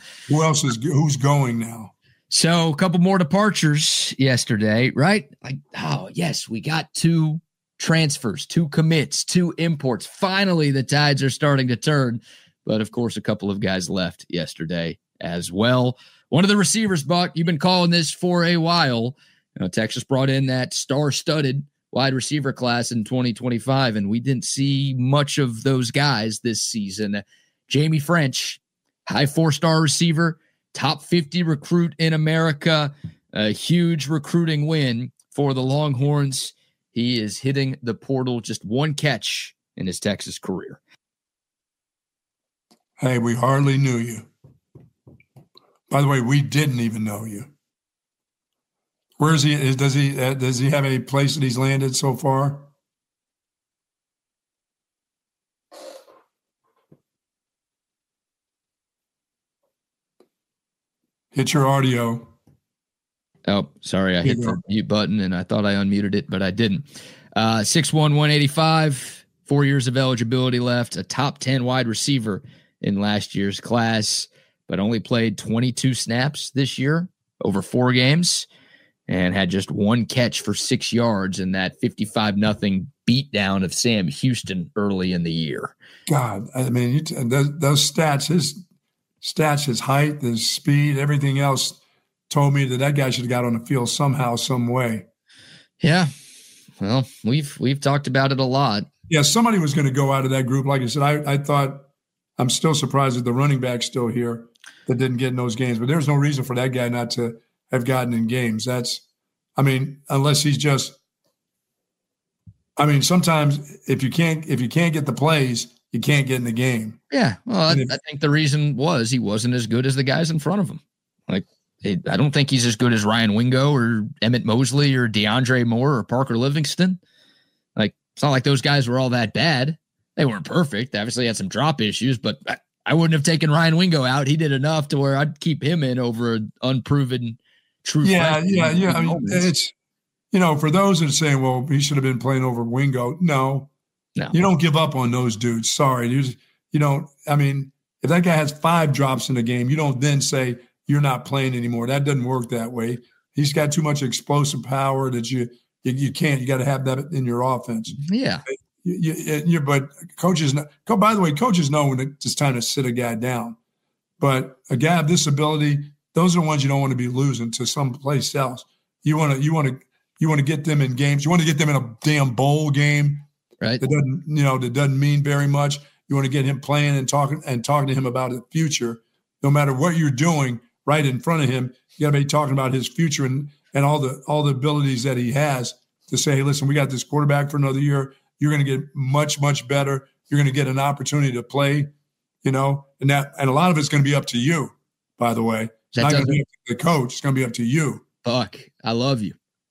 Who's going now? So a couple more departures yesterday, right? Like, oh, yes, we got 2 transfers, 2 commits, 2 imports. Finally, the tides are starting to turn. But, of course, a couple of guys left yesterday as well. One of the receivers, Buck, you've been calling this for a while. You know, Texas brought in that star-studded wide receiver class in 2025, and we didn't see much of those guys this season. Jamie French, high 4-star receiver, top 50 recruit in America, a huge recruiting win for the Longhorns. He is hitting the portal, just 1 catch in his Texas career. Hey, we hardly knew you. By the way, we didn't even know you. Where is he? Does he have any place that he's landed so far? Hit your audio. Oh, sorry. I hit the mute button and I thought I unmuted it, but I didn't. 6'1", 185, 4 years of eligibility left, a top 10 wide receiver in last year's class, but only played 22 snaps this year over 4 games and had just 1 catch for 6 yards in that 55-0 beatdown of Sam Houston early in the year. God, I mean, those stats, his stats, his height, his speed, everything else told me that guy should have got on the field somehow, some way. Yeah. Well, we've talked about it a lot. Yeah, somebody was going to go out of that group. Like I said, I thought, I'm still surprised that the running back's still here that didn't get in those games. But there's no reason for that guy not to have gotten in games. Unless he's just, sometimes if you can't get the plays, you can't get in the game. Yeah. Well, I think the reason was he wasn't as good as the guys in front of him. Like, I don't think he's as good as Ryan Wingo or Emmett Mosley or DeAndre Moore or Parker Livingston. Like, it's not like those guys were all that bad. They weren't perfect. They obviously had some drop issues, but I wouldn't have taken Ryan Wingo out. He did enough to where I'd keep him in over an unproven true. Yeah. I mean, it's, for those that are saying, well, he should have been playing over Wingo. No, you don't give up on those dudes. Sorry. If that guy has 5 drops in the game, you don't then say you're not playing anymore. That doesn't work that way. He's got too much explosive power that you can't. You got to have that in your offense. Yeah. But coaches know. By the way, coaches know when it's time to sit a guy down. But a guy of this ability, those are the ones you don't want to be losing to someplace else. You want to get them in games. You want to get them in a damn bowl game. Right. That doesn't mean very much. You want to get him playing and talking to him about the future. No matter what you're doing, right in front of him, you got to be talking about his future and all the abilities that he has to say, hey, listen, we got this quarterback for another year. You're going to get much, much better. You're going to get an opportunity to play, and a lot of it's going to be up to you, by the way. It's not going to be up to the coach. It's going to be up to you. Buck, I love you.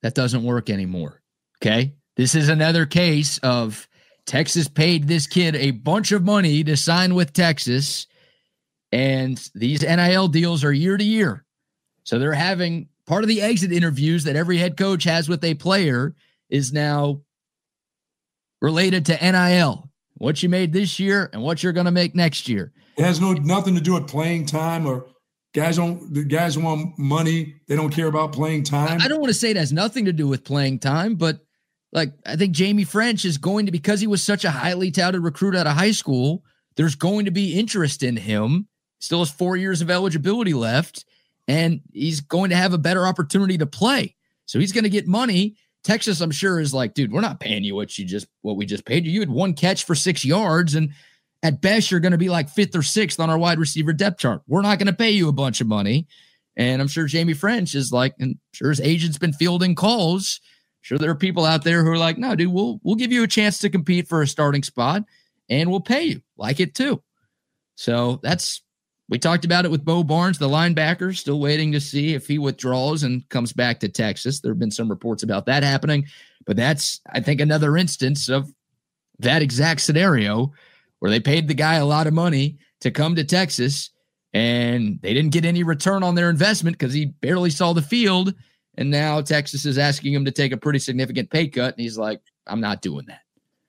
that doesn't work anymore. Okay. This is another case of Texas paid this kid a bunch of money to sign with Texas, and these NIL deals are year to year. So they're having part of the exit interviews that every head coach has with a player is now related to NIL, what you made this year and what you're going to make next year. It has nothing to do with playing time, or the guys want money. They don't care about playing time. I don't want to say it has nothing to do with playing time, but like, I think Jamie French is going to, because he was such a highly touted recruit out of high school, there's going to be interest in him. Still has 4 years of eligibility left, and he's going to have a better opportunity to play. So he's going to get money. Texas, I'm sure, is like, dude, we're not paying you what we just paid you. You had one catch for 6 yards, and at best, you're going to be like 5th or 6th on our wide receiver depth chart. We're not going to pay you a bunch of money. And I'm sure Jamie French is like, and I'm sure his agent's been fielding calls. Sure, there are people out there who are like, no, dude, we'll give you a chance to compete for a starting spot, and we'll pay you like it too. So we talked about it with Bo Barnes, the linebacker, still waiting to see if he withdraws and comes back to Texas. There have been some reports about that happening, but that's, I think, another instance of that exact scenario where they paid the guy a lot of money to come to Texas, and they didn't get any return on their investment because he barely saw the field. And now Texas is asking him to take a pretty significant pay cut. And he's like, I'm not doing that.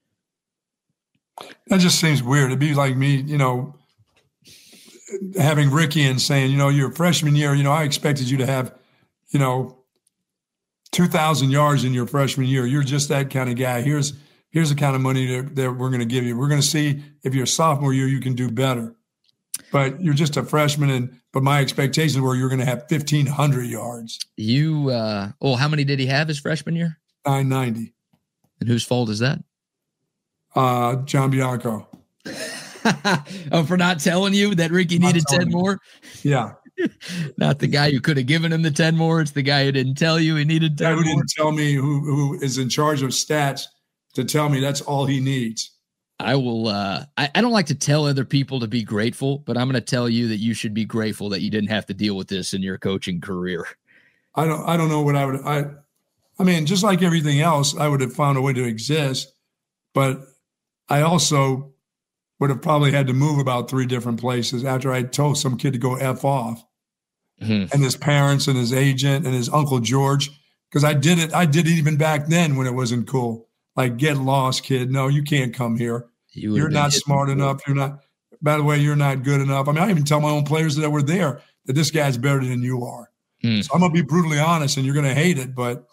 That just seems weird. It'd be like me, having Ricky and saying, your freshman year, I expected you to have, 2,000 yards in your freshman year. You're just that kind of guy. Here's the kind of money that we're going to give you. We're going to see if your sophomore year, you can do better. But you're just a freshman, but my expectations were you're going to have 1,500 yards. How many did he have his freshman year? 990. And whose fault is that? John Bianco. For not telling you that Ricky needed 10 more? Yeah. Not the guy who could have given him the 10 more. It's the guy who didn't tell you he needed 10 more. Who didn't tell me, who is in charge of stats, to tell me that's all he needs. I will. I don't like to tell other people to be grateful, but I'm going to tell you that you should be grateful that you didn't have to deal with this in your coaching career. I don't know what I mean, just like everything else, I would have found a way to exist, but I also would have probably had to move about 3 different places after I told some kid to go F off, and his parents and his agent and his Uncle George, because I did it even back then when it wasn't cool. Like, get lost, kid. No, you can't come here. You're not smart enough. By the way, you're not good enough. I mean, I even tell my own players that were there that this guy's better than you are. So I'm going to be brutally honest, and you're going to hate it, but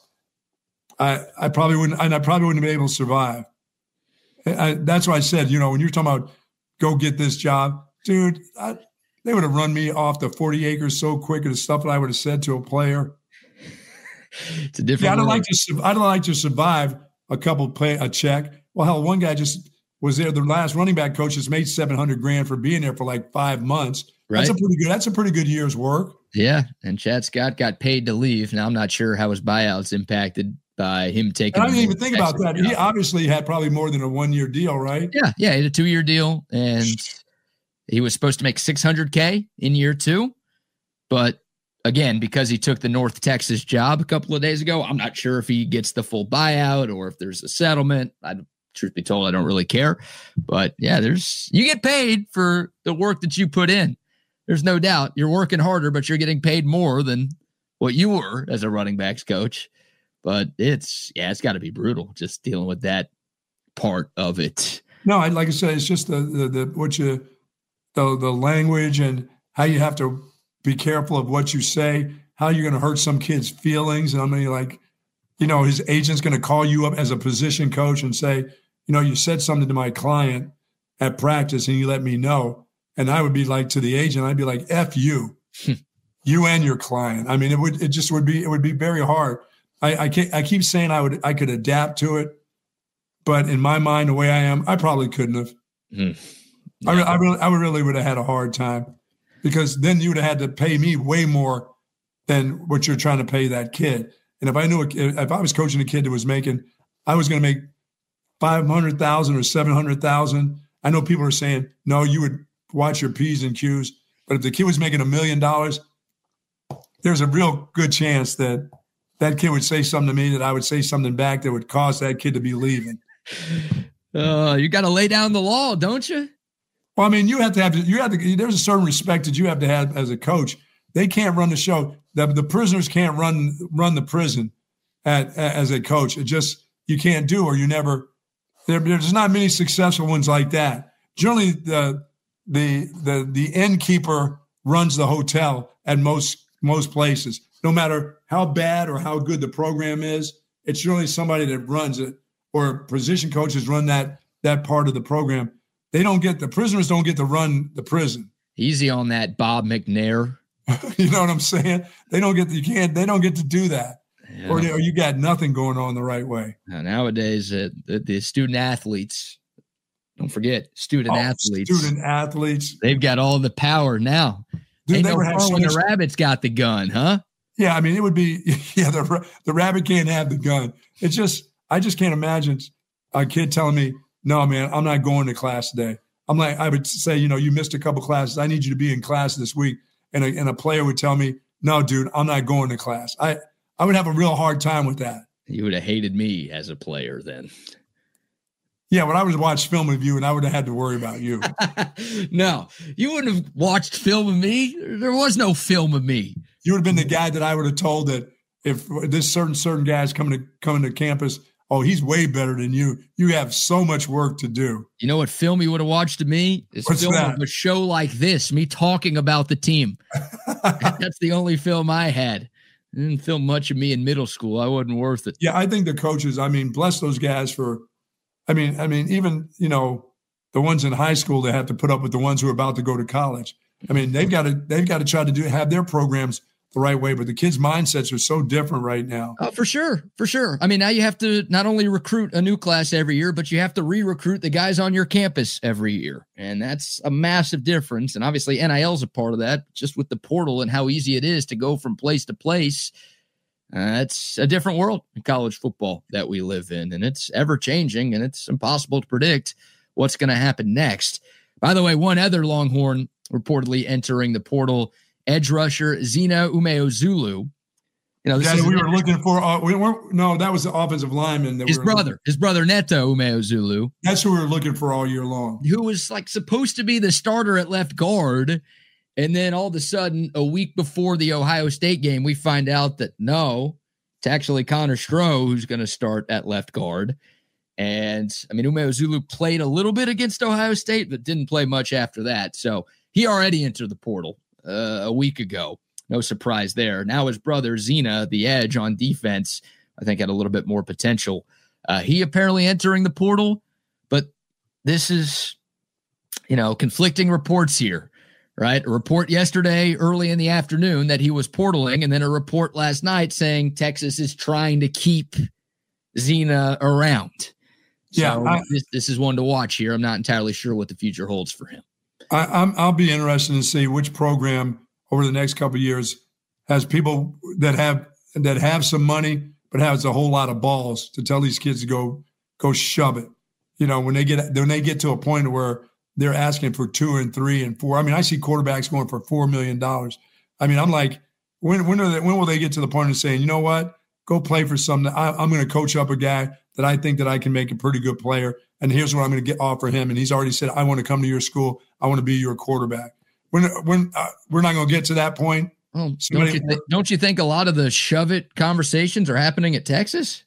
I probably wouldn't be able to survive. That's why I said, when you're talking about go get this job, dude, they would have run me off the 40 acres so quick of the stuff that I would have said to a player. It's a different. I'd like to survive a check. Well, hell, one guy just was there. The last running back coach has made $700,000 for being there for like 5 months. Right. That's a pretty good year's work. Yeah. And Chad Scott got paid to leave. Now I'm not sure how his buyout's impacted by him taking. And I didn't even think about that. He obviously had probably more than a 1-year deal, right? Yeah. Yeah. He had a 2-year deal, and he was supposed to make $600K in year 2. But again, because he took the North Texas job a couple of days ago, I'm not sure if he gets the full buyout or if there's a settlement. Truth be told, I don't really care. But yeah, you get paid for the work that you put in. There's no doubt you're working harder, but you're getting paid more than what you were as a running backs coach. But it's got to be brutal just dealing with that part of it. No, like I said, it's just the language and how you have to be careful of what you say, how you're going to hurt some kid's feelings. And I mean, his agent's going to call you up as a position coach and say, you said something to my client at practice and you let me know. And I would be like, to the agent, I'd be like, F you, you and your client. I mean, it would be very hard. I keep saying I could adapt to it, but in my mind, the way I am, I probably couldn't have. Yeah. I really would have had a hard time, because then you would have had to pay me way more than what you're trying to pay that kid. And if I was coaching a kid that was making, I was going to make $500,000 or $700,000. I know people are saying, no, you would watch your P's and Q's. But if the kid was making $1 million, there's a real good chance that that kid would say something to me that I would say something back that would cause that kid to be leaving. You got to lay down the law, don't you? Well, I mean, there's a certain respect that you have to have as a coach. They can't run the show. The prisoners can't run the prison as a coach. It just, you can't do, or you never, there's not many successful ones like that. Generally, the innkeeper runs the hotel at most places. No matter how bad or how good the program is, it's generally somebody that runs it, or position coaches run that part of the program. The prisoners don't get to run the prison. Easy on that, Bob McNair. You know what I'm saying? They don't get to do that. Yeah. Or you got nothing going on the right way. Nowadays, the student athletes, don't forget, student athletes. They've got all the power now. Dude, ain't no fun when the rabbit's got the gun, huh? Yeah, I mean, it would be, the rabbit can't have the gun. It's just, I just can't imagine a kid telling me, no, man, I'm not going to class today. I'm like, I would say, you missed a couple classes. I need you to be in class this week. And a player would tell me, no, dude, I'm not going to class. I would have a real hard time with that. You would have hated me as a player then. Yeah, when I would watch film of you, and I would have had to worry about you. No, you wouldn't have watched film of me. There was no film of me. You would have been the guy that I would have told that if this certain guy's coming to campus, oh, he's way better than you. You have so much work to do. You know what film you would have watched of me? What's film that? Of a show like this, me talking about the team. That's the only film I had. I didn't film much of me in middle school. I wasn't worth it. Yeah, I think the coaches, bless those guys for, even, the ones in high school that have to put up with the ones who are about to go to college. They've got to try to have their programs the right way, but the kids' mindsets are so different right now. Oh, for sure. Now you have to not only recruit a new class every year, but you have to re-recruit the guys on your campus every year. And that's a massive difference. And obviously NIL is a part of that, just with the portal and how easy it is to go from place to place. It's a different world in college football that we live in, and it's ever changing, and it's impossible to predict what's going to happen next. By the way, one other Longhorn reportedly entering the portal, edge rusher Zina Umeozulu. We were looking for. No, that was the offensive lineman. His brother Neto Umeozulu. That's who we were looking for all year long. Who was supposed to be the starter at left guard, and then all of a sudden, a week before the Ohio State game, we find out that no, it's actually Connor Stroh who's going to start at left guard. And Umeozulu played a little bit against Ohio State, but didn't play much after that. So he already entered the portal a week ago. No surprise there. Now his brother Zina, the edge on defense, I think had a little bit more potential. He apparently entering the portal, but this is, conflicting reports here, right? A report yesterday early in the afternoon that he was portaling, and then a report last night saying Texas is trying to keep Zina around. So this is one to watch here. I'm not entirely sure what the future holds for him. I'll be interested to see which program over the next couple of years has people that have some money, but has a whole lot of balls to tell these kids to go shove it. When they get to a point where they're asking for 2 and 3 and 4. I see quarterbacks going for $4 million. I'm like, when will they get to the point of saying, you know what, go play for something. I'm going to coach up a guy that I think that I can make a pretty good player, and here's what I'm going to offer him. And he's already said, I want to come to your school. I want to be your quarterback. When we're not going to get to that point. Well, don't you think a lot of the shove it conversations are happening at Texas?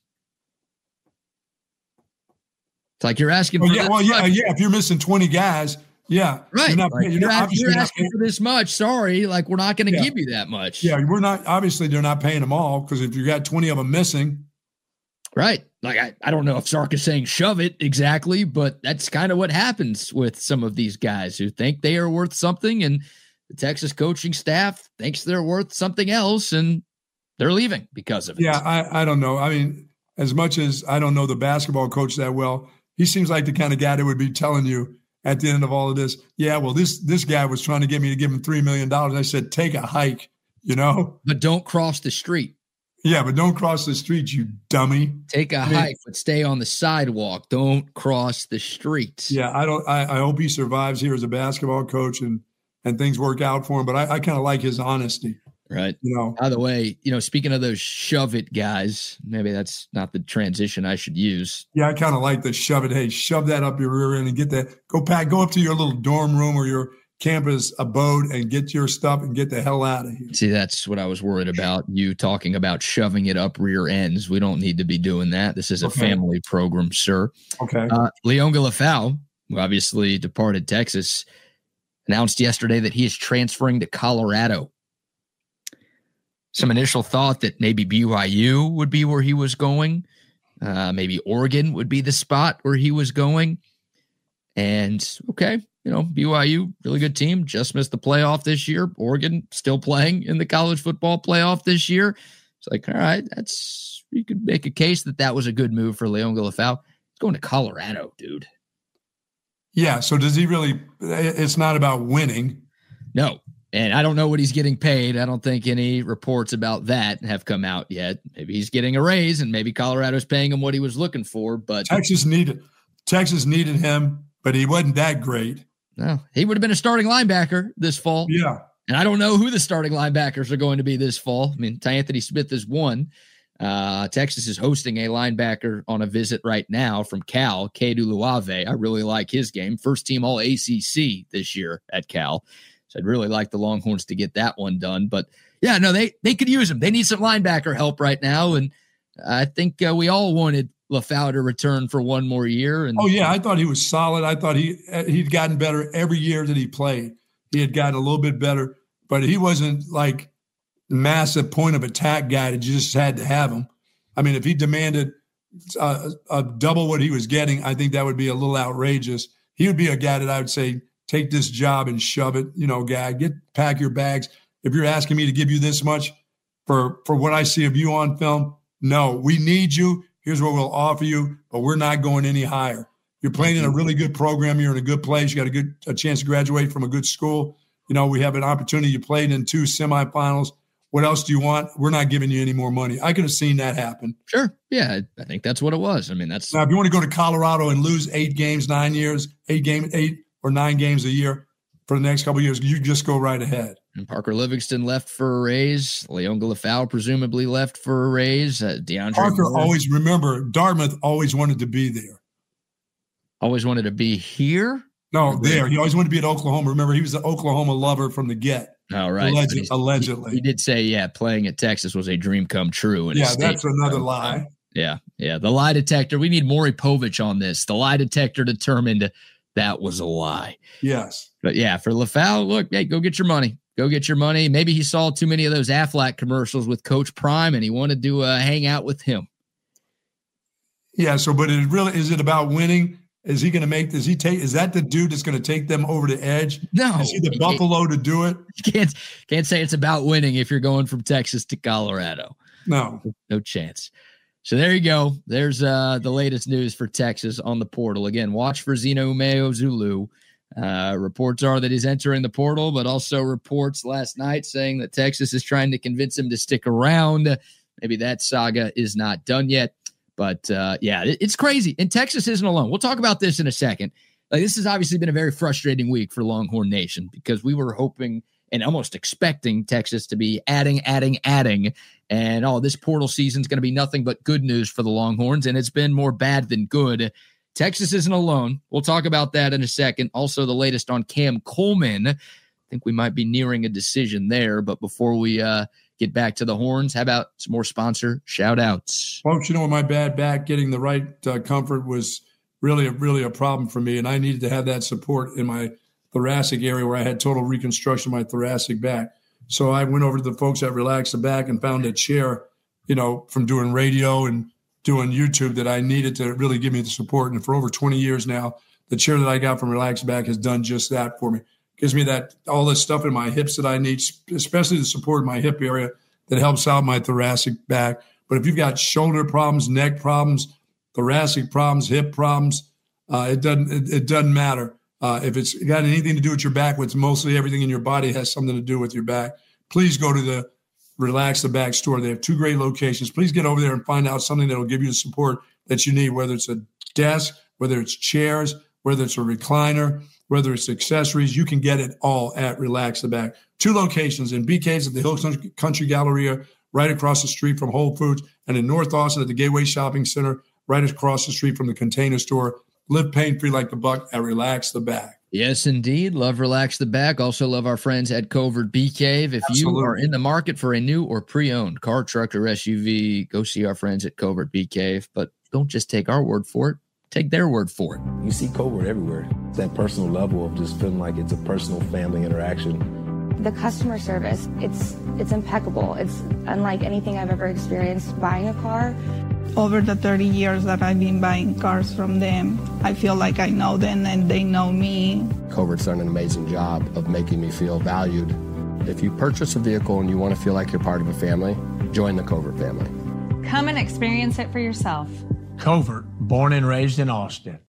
It's like you're asking for yeah. If you're missing 20 guys, yeah, right. You're asking for this much. Sorry, we're not going to give you that much. Yeah, we're not. Obviously, they're not paying them all, because if you got 20 of them missing, right. I don't know if Sark is saying shove it exactly, but that's kind of what happens with some of these guys who think they are worth something, and the Texas coaching staff thinks they're worth something else, and they're leaving because of it. Yeah, I don't know. As much as I don't know the basketball coach that well, he seems like the kind of guy that would be telling you at the end of all of this, yeah, well, this guy was trying to get me to give him $3 million. I said, take a hike, But don't cross the street. Yeah, but don't cross the street, you dummy. Take a hike, but stay on the sidewalk. Don't cross the street. Yeah, I hope he survives here as a basketball coach and things work out for him. But I kind of like his honesty. Right. You know, by the way, speaking of those shove it guys, maybe that's not the transition I should use. Yeah, I kind of like the shove it. Hey, shove that up your rear end and get that. Go up to your little dorm room or your campus abode and get your stuff and get the hell out of here. See, that's what I was worried about. You talking about shoving it up rear ends. We don't need to be doing that. This is a family program, sir. Okay. Leon Galafau, who obviously departed Texas, announced yesterday that he is transferring to Colorado. Some initial thought that maybe BYU would be where he was going. Maybe Oregon would be the spot where he was going. And, okay, BYU, really good team, just missed the playoff this year. Oregon still playing in the college football playoff this year. It's like, all right, you could make a case that was a good move for Leon Galafau. He's going to Colorado, dude. Yeah, so does he really – it's not about winning. No, and I don't know what he's getting paid. I don't think any reports about that have come out yet. Maybe he's getting a raise, and maybe Colorado's paying him what he was looking for. But Texas needed him, but he wasn't that great. No, he would have been a starting linebacker this fall. Yeah. And I don't know who the starting linebackers are going to be this fall. I mean, Anthony Smith is one. Texas is hosting a linebacker on a visit right now from Cal, Kedu Luave. I really like his game. First team all ACC this year at Cal. So I'd really like the Longhorns to get that one done. But yeah, no, they could use him. They need some linebacker help right now. And I think we all wanted Lafau to return for one more year. And I thought he was solid. I thought he'd gotten better every year that he played. He had gotten a little bit better, but he wasn't like massive point of attack guy that you just had to have him. I mean, if he demanded a double what he was getting, I think that would be a little outrageous. He would be a guy that I would say, take this job and shove it, guy, pack your bags. If you're asking me to give you this much for what I see of you on film, no, we need you. Here's what we'll offer you, but we're not going any higher. You're playing in a really good program. You're in a good place. You got a chance to graduate from a good school. We have an opportunity. You played in 2 semifinals. What else do you want? We're not giving you any more money. I could have seen that happen. Sure. Yeah, I think that's what it was. I mean, that's now if you want to go to Colorado and lose 8 or 9 games a year for the next couple of years, you just go right ahead. And Parker Livingston left for a raise. Leon Galafau presumably left for a raise. DeAndre Parker Moore, Dartmouth always wanted to be there. Always wanted to be here? No, there. He always wanted to be at Oklahoma. Remember, he was an Oklahoma lover from the get. Oh, right. Allegedly. He did say, playing at Texas was a dream come true. That's another lie. Yeah. The lie detector. We need Maury Povich on this. The lie detector determined that was a lie. Yes. But yeah, for Lafau, look, hey, go get your money. Go get your money. Maybe he saw too many of those Aflac commercials with Coach Prime and he wanted to hang out with him. Yeah. So, but is it about winning? Is he going to is that the dude that's going to take them over the edge? No. Is he the Buffalo to do it? You can't say it's about winning if you're going from Texas to Colorado. No chance. So there you go. There's the latest news for Texas on the portal. Again, watch for Zeno Umeozulu. Reports are that he's entering the portal, but also reports last night saying that Texas is trying to convince him to stick around. Maybe that saga is not done yet. But, it's crazy. And Texas isn't alone. We'll talk about this in a second. This has obviously been a very frustrating week for Longhorn Nation because we were hoping and almost expecting Texas to be adding. And, this portal season is going to be nothing but good news for the Longhorns, and it's been more bad than good. Texas isn't alone. We'll talk about that in a second. Also, the latest on Cam Coleman. I think we might be nearing a decision there. But before we get back to the Horns, how about some more sponsor shout-outs? Folks, my bad back, getting the right comfort was really a problem for me, and I needed to have that support in my thoracic area where I had total reconstruction of my thoracic back. So I went over to the folks at Relax the Back and found a chair, from doing radio and doing YouTube that I needed to really give me the support. And for over 20 years now, the chair that I got from Relax the Back has done just that for me. Gives me all this stuff in my hips that I need, especially the support in my hip area that helps out my thoracic back. But if you've got shoulder problems, neck problems, thoracic problems, hip problems, it doesn't matter. If it's got anything to do with your back, which mostly everything in your body has something to do with your back, please go to the Relax the Back store. They have 2 great locations. Please get over there and find out something that will give you the support that you need, whether it's a desk, whether it's chairs, whether it's a recliner, whether it's accessories, you can get it all at Relax the Back. 2 locations in BK's at the Hill Country Galleria, right across the street from Whole Foods, and in North Austin at the Gateway Shopping Center, right across the street from the Container Store. Live pain-free like the buck at Relax the Back. Yes, indeed. Love Relax the Back. Also love our friends at Covert Bee Cave. If you are in the market for a new or pre-owned car, truck, or SUV, go see our friends at Covert Bee Cave. But don't just take our word for it. Take their word for it. You see Covert everywhere. It's that personal level of just feeling like it's a personal family interaction. The customer service, it's impeccable. It's unlike anything I've ever experienced buying a car. Over the 30 years that I've been buying cars from them, I feel like I know them and they know me. Covert's done an amazing job of making me feel valued. If you purchase a vehicle and you want to feel like you're part of a family, join the Covert family. Come and experience it for yourself. Covert, born and raised in Austin.